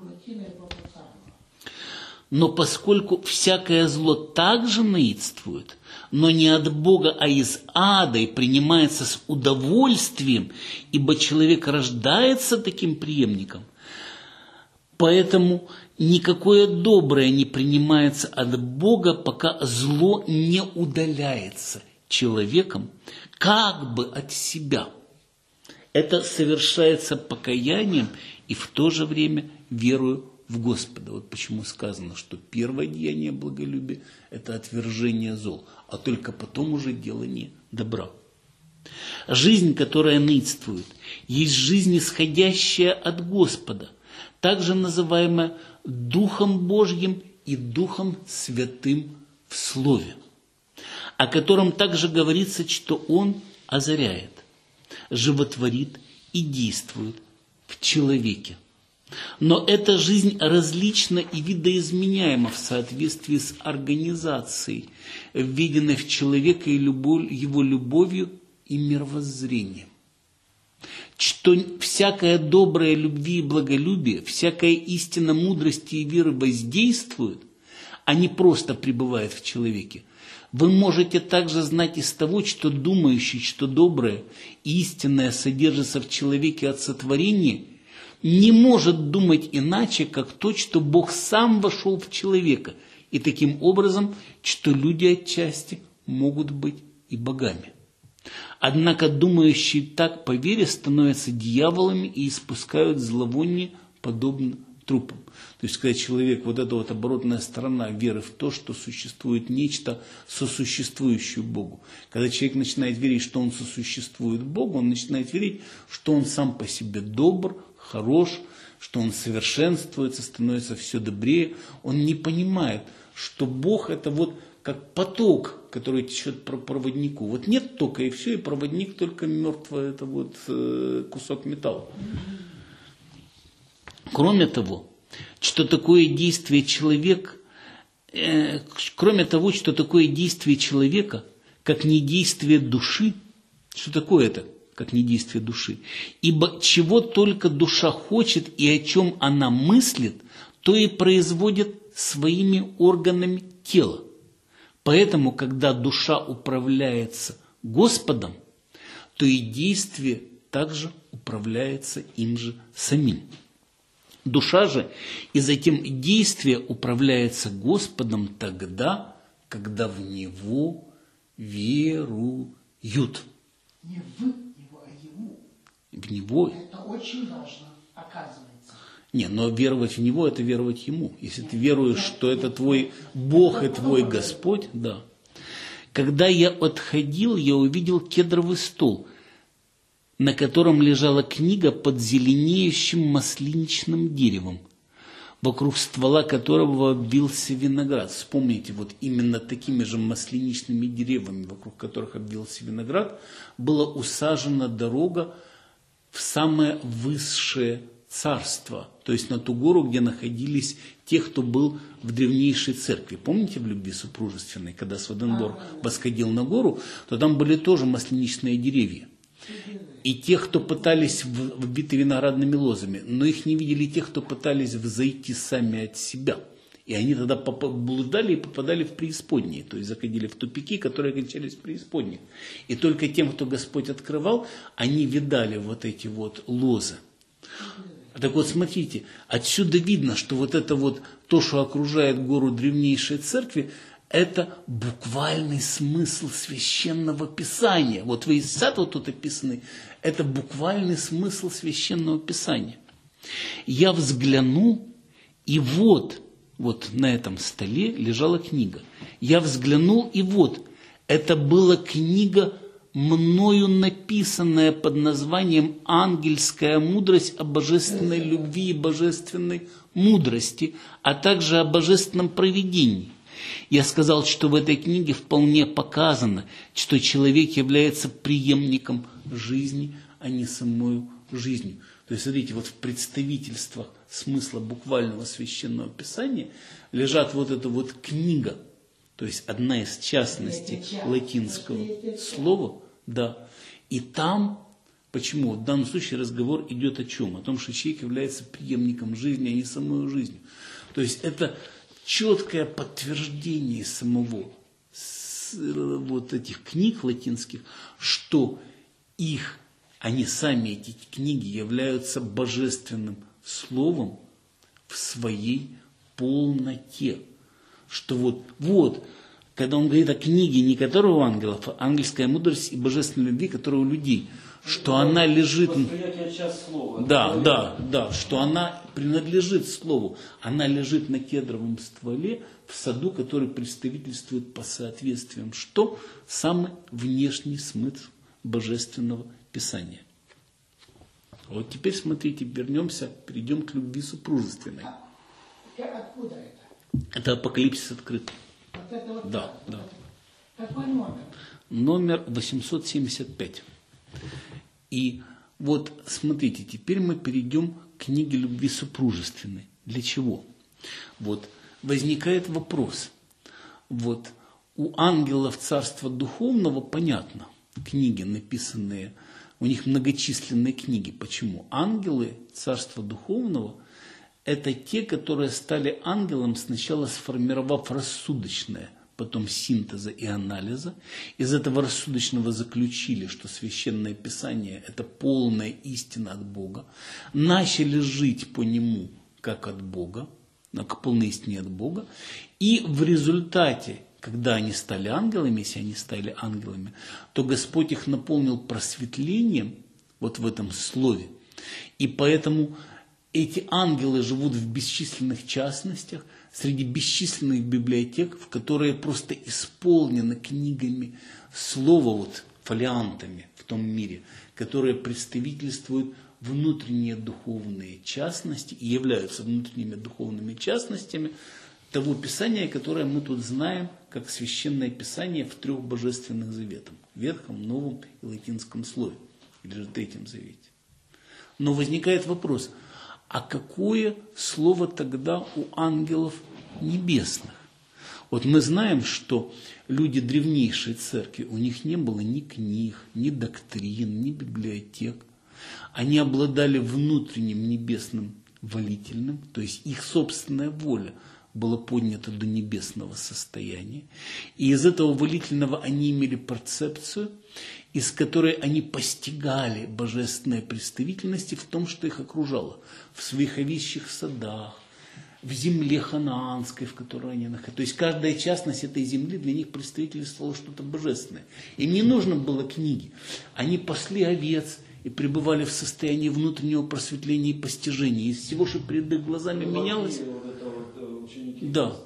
Но поскольку всякое зло также наидствует, но не от Бога, а из ада, и принимается с удовольствием, ибо человек рождается таким преемником, поэтому никакое доброе не принимается от Бога, пока зло не удаляется человеком как бы от себя. Это совершается покаянием и в то же время верою в Господа. Вот почему сказано, что первое деяние благолюбия – это отвержение зол, а только потом уже делание добра. Жизнь, которая ныцствует, есть жизнь, исходящая от Господа, также называемая Духом Божьим и Духом Святым в Слове, о котором также говорится, что Он озаряет, животворит и действует в человеке. Но эта жизнь различна и видоизменяема в соответствии с организацией, введенной в человека и любовь, его любовью и мировоззрением. Что всякое доброе любви и благолюбие, всякая истина мудрости и веры воздействуют, а не просто пребывает в человеке, Вы можете также знать из того, что думающий, что доброе и истинное содержится в человеке от сотворения, не может думать иначе, как то, что Бог сам вошел в человека, и таким образом, что люди отчасти могут быть и богами. Однако думающие так по вере становятся дьяволами и испускают зловоние, подобно трупам. То есть, когда человек, вот эта вот оборотная сторона веры в то, что существует нечто сосуществующее Богу. Когда человек начинает верить, что он сосуществует Богу, он начинает верить, что он сам по себе добр, хорош, что он совершенствуется, становится все добрее. Он не понимает, что Бог это вот как поток, который течет по проводнику. Вот нет тока и все, и проводник только мертвый, это вот э, кусок металла. Кроме того, что такое действие человека, э, кроме того, что такое действие человека, как не действие души, что такое это, как не действие души? Ибо чего только душа хочет и о чем она мыслит, то и производит своими органами тела. Поэтому, когда душа управляется Господом, то и действие также управляется им же самим. Душа же и затем действие управляется Господом тогда, когда в Него веруют. Не в Него, а Ему. В Него. Это очень важно, оказывается. Не, но веровать в Него – это веровать Ему. Если ты веруешь, что это твой Бог и твой Господь, да. Когда я отходил, я увидел кедровый стол, на котором лежала книга под зеленеющим масличным деревом, вокруг ствола которого обвился виноград. Вспомните, вот именно такими же масличными деревьями, вокруг которых обвился виноград, была усажена дорога в самое высшее царство, то есть на ту гору, где находились те, кто был в древнейшей церкви. Помните в любви супружественной, когда Сваденборг восходил на гору, то там были тоже масличные деревья. И тех, кто пытались вбиты виноградными лозами, но их не видели те, кто пытались взойти сами от себя. И они тогда блуждали и попадали в преисподние, то есть заходили в тупики, которые кончались в преисподней. И только тем, кто Господь открывал, они видали вот эти вот лозы. Так вот, смотрите, отсюда видно, что вот это вот, то, что окружает гору древнейшей церкви, это буквальный смысл священного писания. Вот вы из сада тут описаны, это буквальный смысл священного писания. Я взглянул, и вот, вот на этом столе лежала книга. Я взглянул, и вот, это была книга, мною написанная под названием «Ангельская мудрость о божественной любви и божественной мудрости, а также о божественном провидении». Я сказал, что в этой книге вполне показано, что человек является преемником жизни, а не самой жизнью. То есть, смотрите, вот в представительствах смысла буквального священного писания лежат вот эта вот книга, то есть одна из частностей латинского слова, да. И там, почему? В данном случае разговор идет о чем? О том, что человек является преемником жизни, а не самой жизнью. То есть это четкое подтверждение самого вот этих книг латинских, что их, они сами, эти книги, являются божественным словом в своей полноте. Что вот, вот, когда он говорит о книге, не которая у ангелов, а ангельская мудрость и божественной любви, которая у людей, что она лежит... Да, да, да, что она принадлежит слову. Она лежит на кедровом стволе в саду, который представительствует по соответствиям, что самый внешний смысл божественного писания. Вот теперь смотрите, вернемся, перейдем к любви супружественной. Откуда это? Это апокалипсис открытый. Вот это вот Да, так, да. Вот. Какой номер? Номер восемьсот семьдесят пять. И вот смотрите, теперь мы перейдем к книге любви супружественной. Для чего? Вот возникает вопрос. Вот у ангелов царства духовного понятно, книги написанные, у них многочисленные книги. Почему? Ангелы царства духовного – это те, которые стали ангелом, сначала сформировав рассудочное потом синтеза и анализа. Из этого рассудочного заключили, что Священное Писание – это полная истина от Бога. Начали жить по нему, как от Бога, к полной истине от Бога. И в результате, когда они стали ангелами, если они стали ангелами, то Господь их наполнил просветлением вот в этом слове. И поэтому эти ангелы живут в бесчисленных частностях, среди бесчисленных библиотек, в которые просто исполнены книгами слова, вот, фолиантами в том мире, которые представительствуют внутренние духовные частности и являются внутренними духовными частностями того Писания, которое мы тут знаем, как Священное Писание в трех божественных заветах, Ветхом, Новом и Латинском слове, или же Третьем Завете. Но возникает вопрос, а какое слово тогда у ангелов небесных? Вот мы знаем, что люди древнейшей церкви, у них не было ни книг, ни доктрин, ни библиотек. Они обладали внутренним небесным волительным, то есть их собственная воля была поднята до небесного состояния. И из этого волительного они имели перцепцию, из которой они постигали божественные представительности в том, что их окружало. В своих овечьих садах, в земле ханаанской, в которой они находились. То есть каждая частность этой земли для них представительствовала что-то божественное. Им не нужно было книги. Они пасли овец и пребывали в состоянии внутреннего просветления и постижения. Из всего, что перед их глазами менялось, да,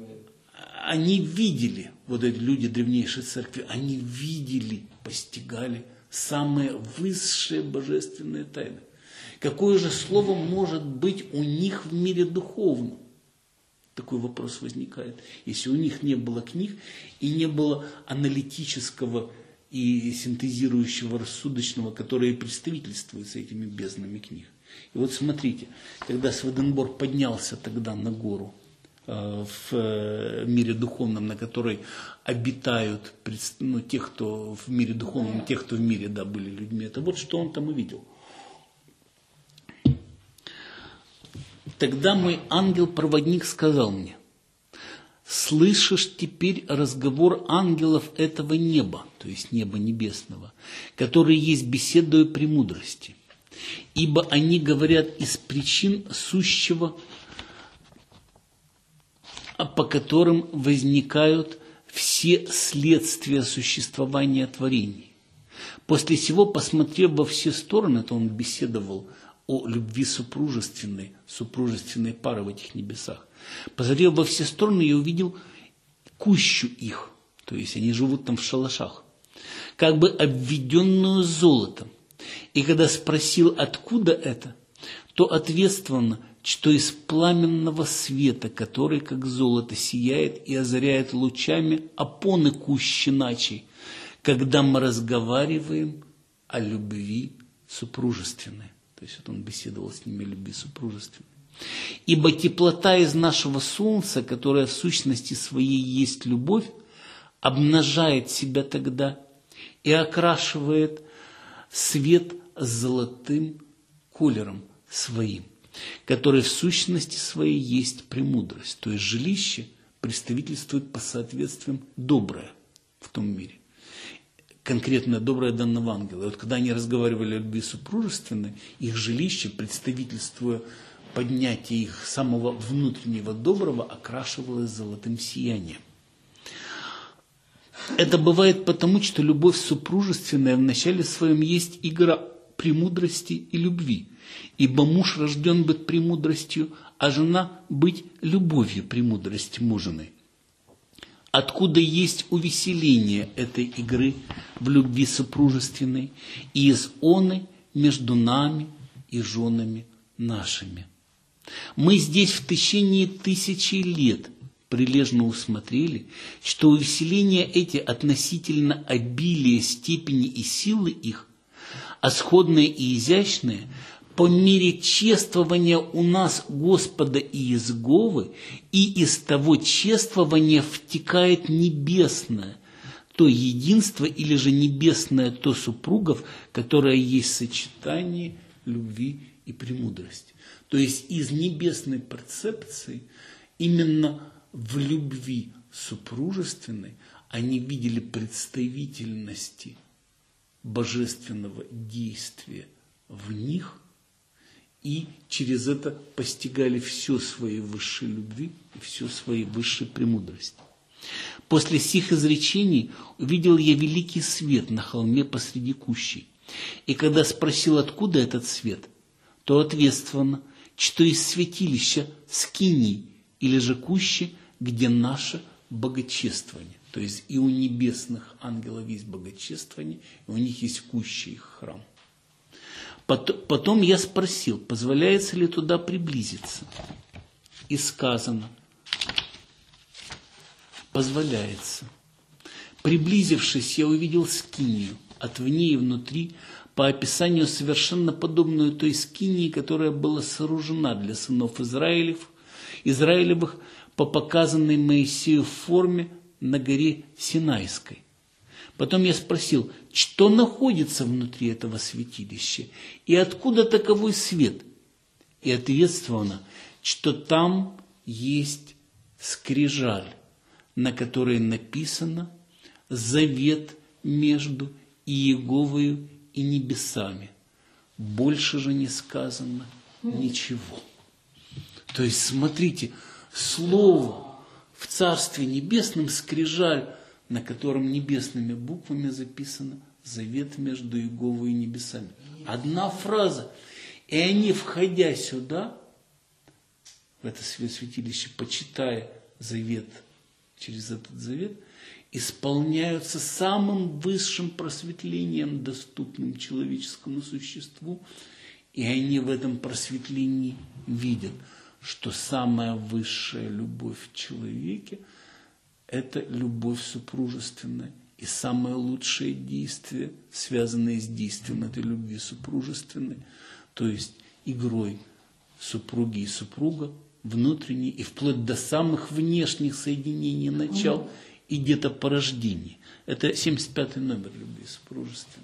они видели, вот эти люди древнейшей церкви, они видели, постигали самые высшие божественные тайны. Какое же слово может быть у них в мире духовном? Такой вопрос возникает. Если у них не было книг и не было аналитического и синтезирующего рассудочного, которое представительствуется этими безднами книг. И вот смотрите, когда Сведенборг поднялся тогда на гору э, в мире духовном, на которой обитают ну, те, кто в мире духовном, те, кто в мире да, были людьми, это вот что он там увидел. Тогда мой ангел-проводник сказал мне: слышишь теперь разговор ангелов этого неба, то есть неба небесного, которые есть беседуя премудрости, ибо они говорят из причин сущего, по которым возникают все следствия существования творений. После сего, посмотрев во все стороны, то он беседовал о любви супружественной, супружественной пары в этих небесах. Посмотрев во все стороны, я увидел кущу их, то есть они живут там в шалашах, как бы обведенную золотом. И когда спросил, откуда это, то ответственно, что из пламенного света, который, как золото, сияет и озаряет лучами опоны кущи начей, когда мы разговариваем о любви супружественной. То есть вот он беседовал с ними о любви супружественной. Ибо теплота из нашего солнца, которая в сущности своей есть любовь, обнажает себя тогда и окрашивает свет золотым колером своим, который в сущности своей есть премудрость. То есть жилище представительствует по соответствиям доброе в том мире. Конкретно доброе данного ангела. И вот когда они разговаривали о любви супружественной, их жилище, представительствуя поднятие их самого внутреннего доброго, окрашивалось золотым сиянием. Это бывает потому, что любовь супружественная в начале своем есть игра премудрости и любви. Ибо муж рожден быть премудростью, а жена быть любовью премудрости мужиной. Откуда есть увеселение этой игры в любви супружественной и из оны между нами и женами нашими. Мы здесь в течение тысячи лет прилежно усмотрели, что увеселения эти относительно обилия степени и силы их, а сходные и изящные, по мере чествования у нас Господа Иезговы, и из того чествования втекает небесное, то единство или же небесное то супругов, которое есть сочетание любви и премудрости. То есть из небесной перцепции именно в любви супружественной, они видели представительности божественного действия в них и через это постигали все своей высшей любви и все своей высшей премудрости. После сих изречений увидел я великий свет на холме посреди кущей. И когда спросил, откуда этот свет, то ответственно, что из святилища Скинии или же кущи, где наше богочествование. То есть и у небесных ангелов есть богочествование, и у них есть куща их храм. Потом я спросил, позволяется ли туда приблизиться. И сказано, позволяется. Приблизившись, я увидел скинию, от вне и внутри, по описанию совершенно подобную той скинии, которая была сооружена для сынов Израилев, Израилевых по показанной Моисею форме на горе Синайской. Потом я спросил, что находится внутри этого святилища и откуда таковой свет? И ответствовано, что там есть скрижаль, на которой написано «Завет между Иеговою и небесами». Больше же не сказано ничего. То есть, смотрите, слово в Царстве Небесном скрижаль, на котором небесными буквами записано «Завет между Иеговой и небесами». Одна фраза. И они, входя сюда, в это святилище, почитая завет, через этот завет, исполняются самым высшим просветлением, доступным человеческому существу, и они в этом просветлении видят, что самая высшая любовь в человеке – это любовь супружественная, и самое лучшее действие, связанное с действием этой любви супружественной, то есть игрой супруги и супруга, внутренней и вплоть до самых внешних соединений начал и где-то порождения. Это семьдесят пятый номер любви супружественной.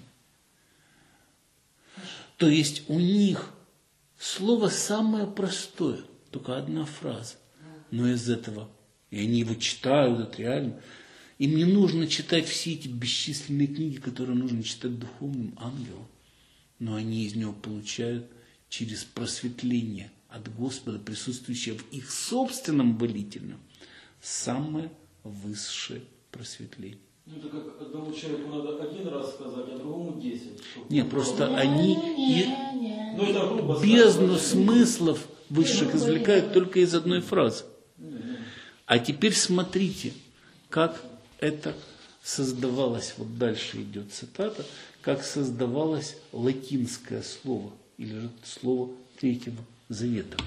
То есть у них слово самое простое, только одна фраза. Но из этого, и они его читают, это реально. Им не нужно читать все эти бесчисленные книги, которые нужно читать духовным ангелам. Но они из него получают через просветление от Господа, присутствующее в их собственном молитвенном, самое высшее просветление. Ну, это как одному человеку надо один раз сказать, а другому десять. Нет, просто они и ну, это грубо бездну смыслов высших извлекают только из одной фразы. А теперь смотрите, как это создавалось, вот дальше идет цитата, как создавалось латинское слово, или же слово Третьего Завета.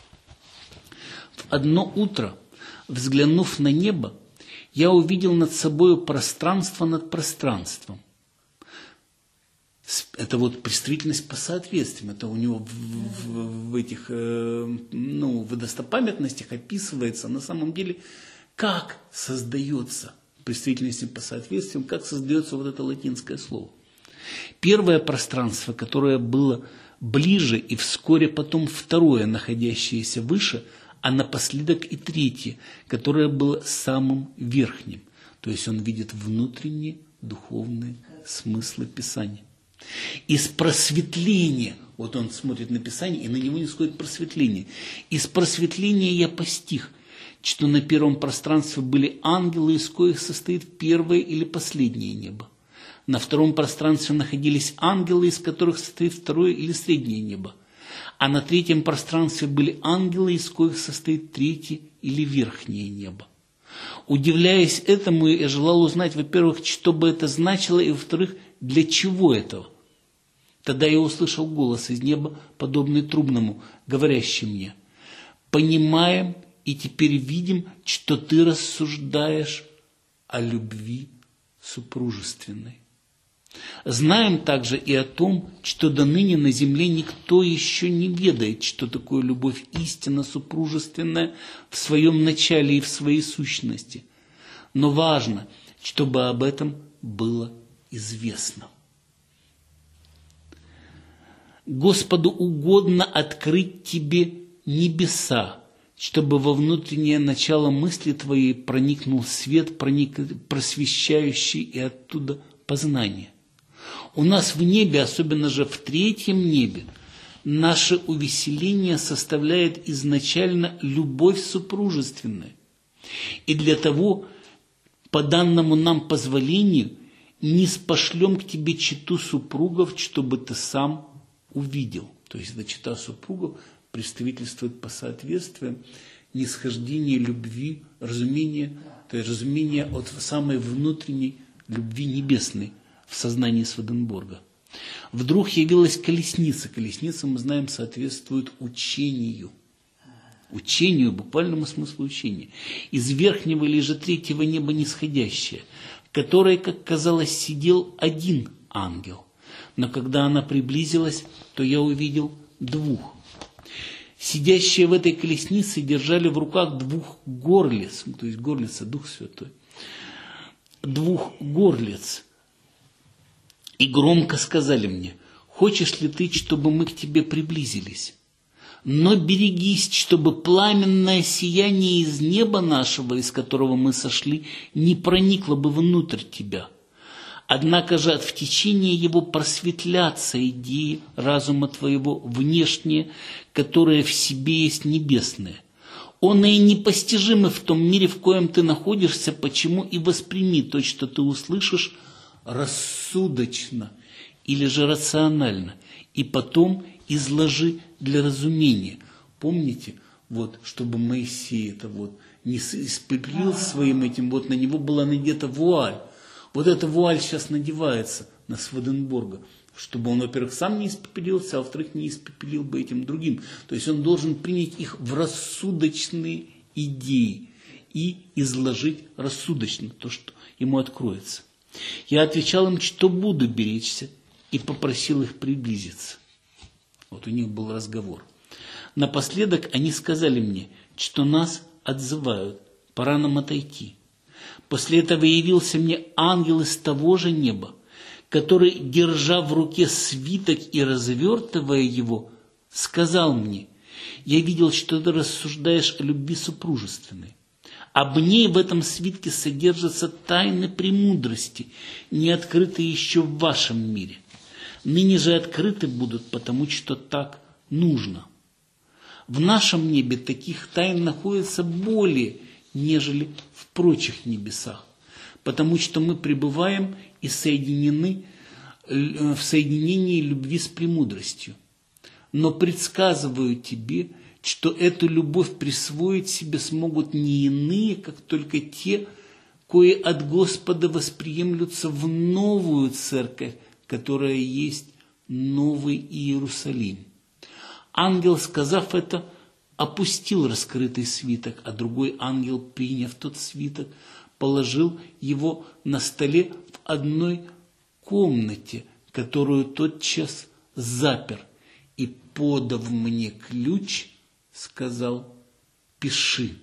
В одно утро, взглянув на небо, я увидел над собой пространство над пространством. Это вот представительность по соответствиям. Это у него в, в, в этих э, ну, в достопамятностях описывается на самом деле, как создается представительность по соответствиям, как создается вот это латинское слово. Первое пространство, которое было ближе, и вскоре потом второе, находящееся выше, а напоследок и третье, которое было самым верхним. То есть он видит внутренние духовные смыслы Писания. Из просветления, вот он смотрит на Писание, и на него не сходит просветление. Из просветления я постиг, что на первом пространстве были ангелы, из коих состоит первое или последнее небо. На втором пространстве находились ангелы, из которых состоит второе или среднее небо. А на третьем пространстве были ангелы, из коих состоит третье или верхнее небо. Удивляясь этому, я желал узнать, во-первых, что бы это значило, и, во-вторых, для чего этого. Тогда я услышал голос из неба, подобный трубному, говорящий мне: «Понимаем и теперь видим, что ты рассуждаешь о любви супружественной. Знаем также и о том, что до ныне на земле никто еще не ведает, что такое любовь истинно супружественная в своем начале и в своей сущности. Но важно, чтобы об этом было известно. Господу угодно открыть тебе небеса, чтобы во внутреннее начало мысли твоей проникнул свет, проник, просвещающий и оттуда познание. У нас в небе, особенно же в третьем небе, наше увеселение составляет изначально любовь супружественная. И для того, по данному нам позволению, не спошлем к тебе чету супругов, чтобы ты сам увидел. То есть, эта чета супругов представительствует по соответствию нисхождение любви, разумения, то есть разумение от самой внутренней любви небесной в сознании Сведенборга. Вдруг явилась колесница. Колесница, мы знаем, соответствует учению. Учению, буквальному смыслу учения. Из верхнего или же третьего неба нисходящая, в которой, как казалось, сидел один ангел. Но когда она приблизилась, то я увидел двух. Сидящие в этой колеснице держали в руках двух горлиц, то есть горлица, Дух Святой, двух горлиц. И громко сказали мне: хочешь ли ты, чтобы мы к тебе приблизились? Но берегись, чтобы пламенное сияние из неба нашего, из которого мы сошли, не проникло бы внутрь тебя. Однако же от в течение его просветлятся идеи разума твоего внешние, которые в себе есть небесные. Он и непостижимы в том мире, в коем ты находишься, почему и восприми то, что ты услышишь, рассудочно или же рационально, и потом изложи для разумения. Помните, вот, чтобы Моисей это вот не испепелил своим этим, вот на него была надета вуаль. Вот эта вуаль сейчас надевается на Сведенборга, чтобы он, во-первых, сам не испепелился, а во-вторых, не испепелил бы этим другим. То есть он должен принять их в рассудочные идеи и изложить рассудочно то, что ему откроется. Я отвечал им, что буду беречься, и попросил их приблизиться. Вот у них был разговор. Напоследок они сказали мне, что нас отзывают, пора нам отойти. После этого явился мне ангел из того же неба, который, держа в руке свиток и развертывая его, сказал мне: я видел, что ты рассуждаешь о любви супружественной. Об ней в этом свитке содержатся тайны премудрости, не открытые еще в вашем мире. Ныне же открыты будут, потому что так нужно. В нашем небе таких тайн находится более, нежели в прочих небесах, потому что мы пребываем и соединены в соединении любви с премудростью. Но предсказываю тебе, что эту любовь присвоить себе смогут не иные, как только те, кои от Господа восприемлются в новую церковь, которая есть Новый Иерусалим. Ангел, сказав это, опустил раскрытый свиток, а другой ангел, приняв тот свиток, положил его на столе в одной комнате, которую тотчас запер, и, подав мне ключ, сказал: пиши.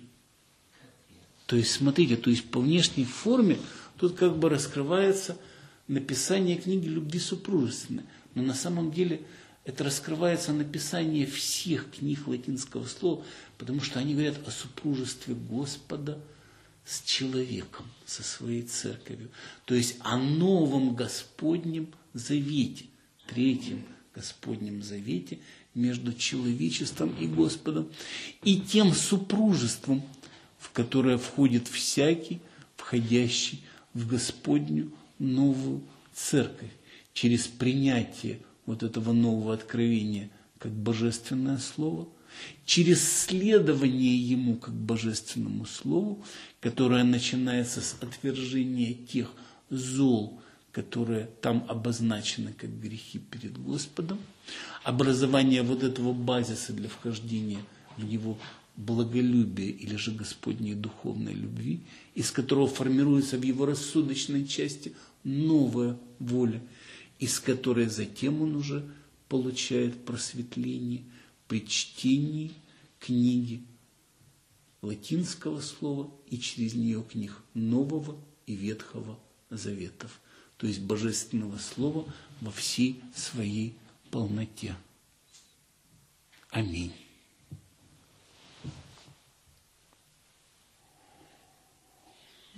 То есть, смотрите, то есть по внешней форме тут как бы раскрывается написание книги любви супружественной. Но на самом деле это раскрывается написание всех книг латинского слова, потому что они говорят о супружестве Господа с человеком, со своей церковью. То есть о новом Господнем завете, третьем Господнем завете между человечеством и Господом, и тем супружеством, в которое входит всякий, входящий в Господню новую церковь, через принятие вот этого нового откровения как божественное слово, через следование ему как божественному слову, которое начинается с отвержения тех зол, которые там обозначены как грехи перед Господом, образование вот этого базиса для вхождения в его благолюбие или же Господней духовной любви, из которого формируется в его рассудочной части новая воля, из которой затем он уже получает просветление при чтении книги латинского слова и через нее книг Нового и Ветхого Заветов, то есть Божественного Слова во всей своей полноте. Аминь.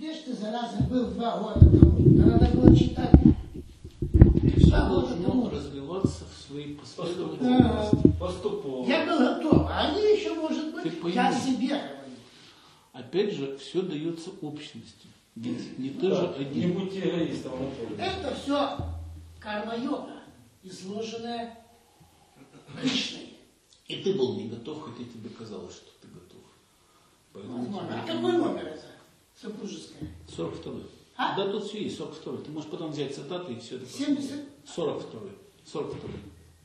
Где ж ты, зараза, был два года тому? Да надо было читать. Все Два года должно тому. развиваться в своей Поступово. последовательности. Поступово. Я был готов, а они еще, может Ты быть, пойми. я о себе говорю. Опять же, все дается общностью. Ведь не ты же Да, не один. будьте эгоистом, Анатолий. Это все карма-йога, изложенная Кришной. И ты был не готов, хотя тебе казалось, что ты готов. Поэтому Номер. А тебе- какой номер это? Супружеская. сорок второй. А? Да, тут все есть, сорок второй. Ты можешь потом взять цитаты и все это семьдесят? посмотреть. сорок второй. сорок второй.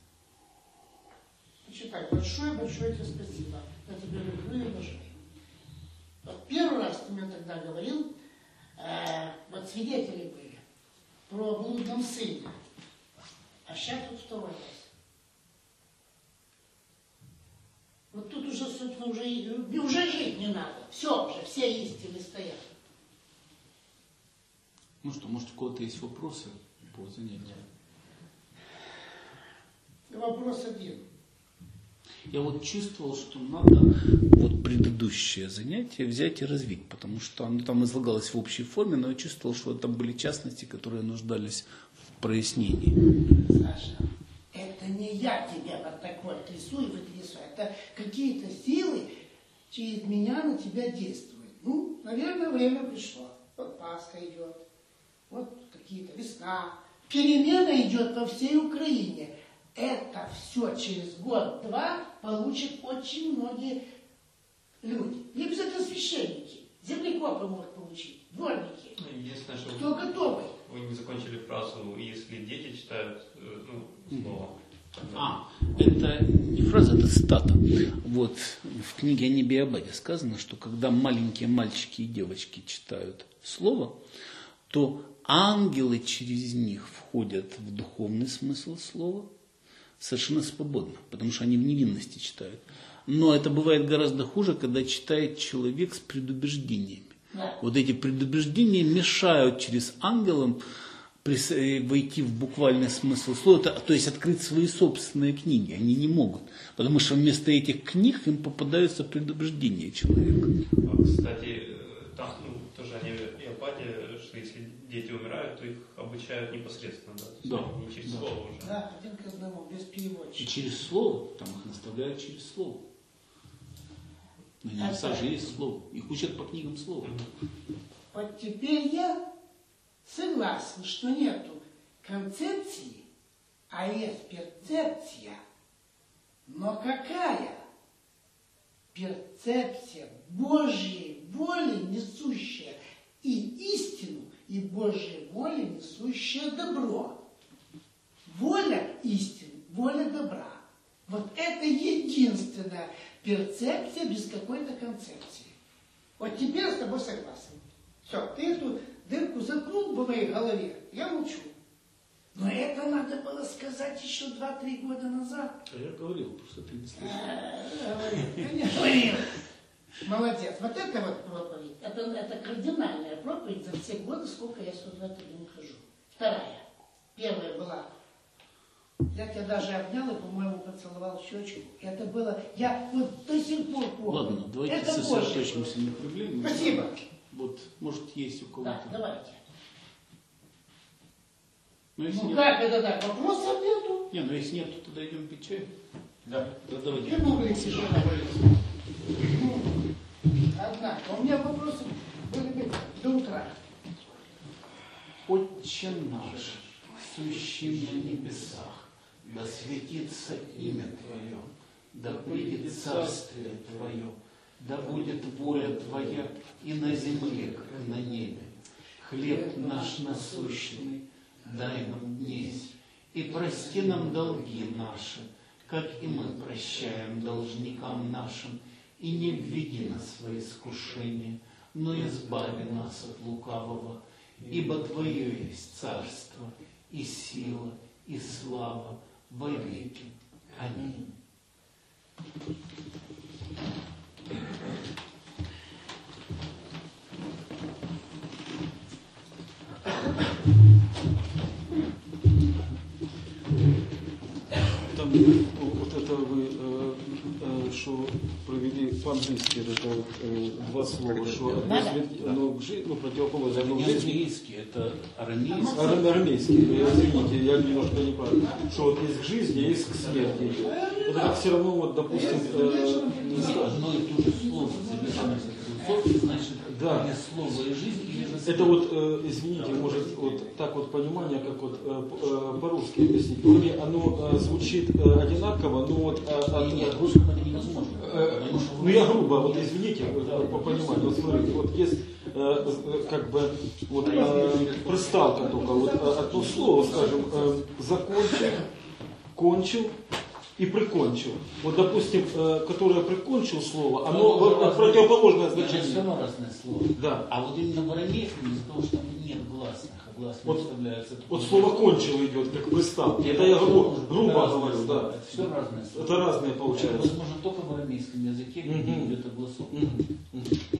Читай. Большое-большое тебе спасибо. Я тебя люблю и уважаю. Вот первый раз ты мне тогда говорил, э, вот свидетели были, про блудном сыне. А сейчас тут второй раз. Вот тут уже, собственно, уже, и- уже жить не надо. Все уже, все истины стоят. Ну что, может, у кого-то есть вопросы по занятию? Вопрос один. Я вот чувствовал, что надо вот предыдущее занятие взять и развить, потому что оно там излагалось в общей форме, но я чувствовал, что там были частности, которые нуждались в прояснении. Саша, это не я тебя вот так вот рисую и вытрясаю. Это какие-то силы через меня на тебя действуют. Ну, наверное, время пришло. Вот Пасха идет, вот какие-то весна. Перемена идет по всей Украине. Это все через год-два получат очень многие люди. Не обязательно священники. Землекопы могут получить, дворники. Единственное, что Кто готовый? вы не закончили фразу, если дети читают, э, ну, слово. А, это не фраза, это цитата. Вот в книге о небе и Абаде сказано, что когда маленькие мальчики и девочки читают слово, то ангелы через них входят в духовный смысл слова совершенно свободно, потому что они в невинности читают. Но это бывает гораздо хуже, когда читает человек с предубеждениями. Да. Вот эти предубеждения мешают через ангелам прис- э, войти в буквальный смысл слова, то, то есть открыть свои собственные книги. Они не могут, потому что вместо этих книг им попадаются предубеждения человека. А, Кстати, э, там, ну, тоже они и Ападе, что если дети умирают, то их обучают непосредственно, да? То есть Да, они не через да. слово уже. Да, один к одному, без И переводчика. через слово, там их наставляют через слово. На небесах же есть слово. Их учат по книгам слова. Вот теперь я согласен, что нету концепции, а есть перцепция. Но какая? Перцепция Божьей воли, несущая и истину, и Божьей воли, несущая добро. Воля истины, воля добра. Вот это единственная перцепция без какой-то концепции. Вот теперь я с тобой согласен. Все, ты эту дырку заткнул в моей голове, я молчу. Но это надо было сказать еще два-три года назад. А я говорил, просто ты не слышал. А, говорил, ты не говорил. Молодец. Вот это вот проповедь, это, это кардинальная проповедь за все годы, сколько я сюда в это не хожу. Вторая. Первая была. Я тебя даже обнял и, по-моему, поцеловал в щечку. Это было... Я вот до сих пор помню. Ладно, давайте Это сосредоточимся позже на проблеме. было. Спасибо. Вот, может, есть у кого-то. Да, давайте. Ну, если Ну нет, как это так? Вопросов нету. не, ну если нет, то тогда идем пить чай. Да. Да, давайте. Не могли тяжело. Ну, однако, у меня вопросы были бы до утра. Отче наш, сущий на небесах, да светится имя Твое, да придет царствие Твое, да будет воля Твоя и на земле, как и на небе. Хлеб наш насущный дай нам днесь, и прости нам долги наши, как и мы прощаем должникам нашим, и не введи нас в искушение, но избави нас от лукавого, ибо Твое есть царство, и сила, и слава во веки. Аминь. Там вот это вы, э, э, что провели по-английски это вот, э, два слова, что одно Надо? звен- оно к жи- ну, противоположно, оно Не к жизни. английский, это арамейский. Ар- Арамейский, э, извините, я немножко не прав. Что вот есть к жизни, есть к смерти идет. Это как все равно, вот, допустим, э, не знаю, Одно и то же слово, в зависимости от концовки, значит, Да. или слово и жизнь, или же это вот, э, извините, может, вот так вот понимание, как вот э, п- э, по-русски объяснить. Вроде оно э, звучит э, одинаково, но вот э, от- Нет, в русском это невозможно. Э, Потому что в Ну я русском- грубо, вот извините, э, по пониманию, вот смотрите, вот есть э, э, как бы вот э, приставка только, вот э, одно слово, скажем, э, закончил, кончил и прикончил. Вот допустим, э, которое прикончил слово, оно Ну, вот, противоположное Это все значение. равно разное слово. Да. А вот именно в арамейском, из-за того, что там нет гласных, а гласные Вот- вставляются... Вот слово кончил идет, как приставка. Это я грубо, грубо говорю, да. Это все разные слова. Это разные Это получается. возможно только в арамейском языке, где Мгм. идет огласовка. Мгм. Мгм.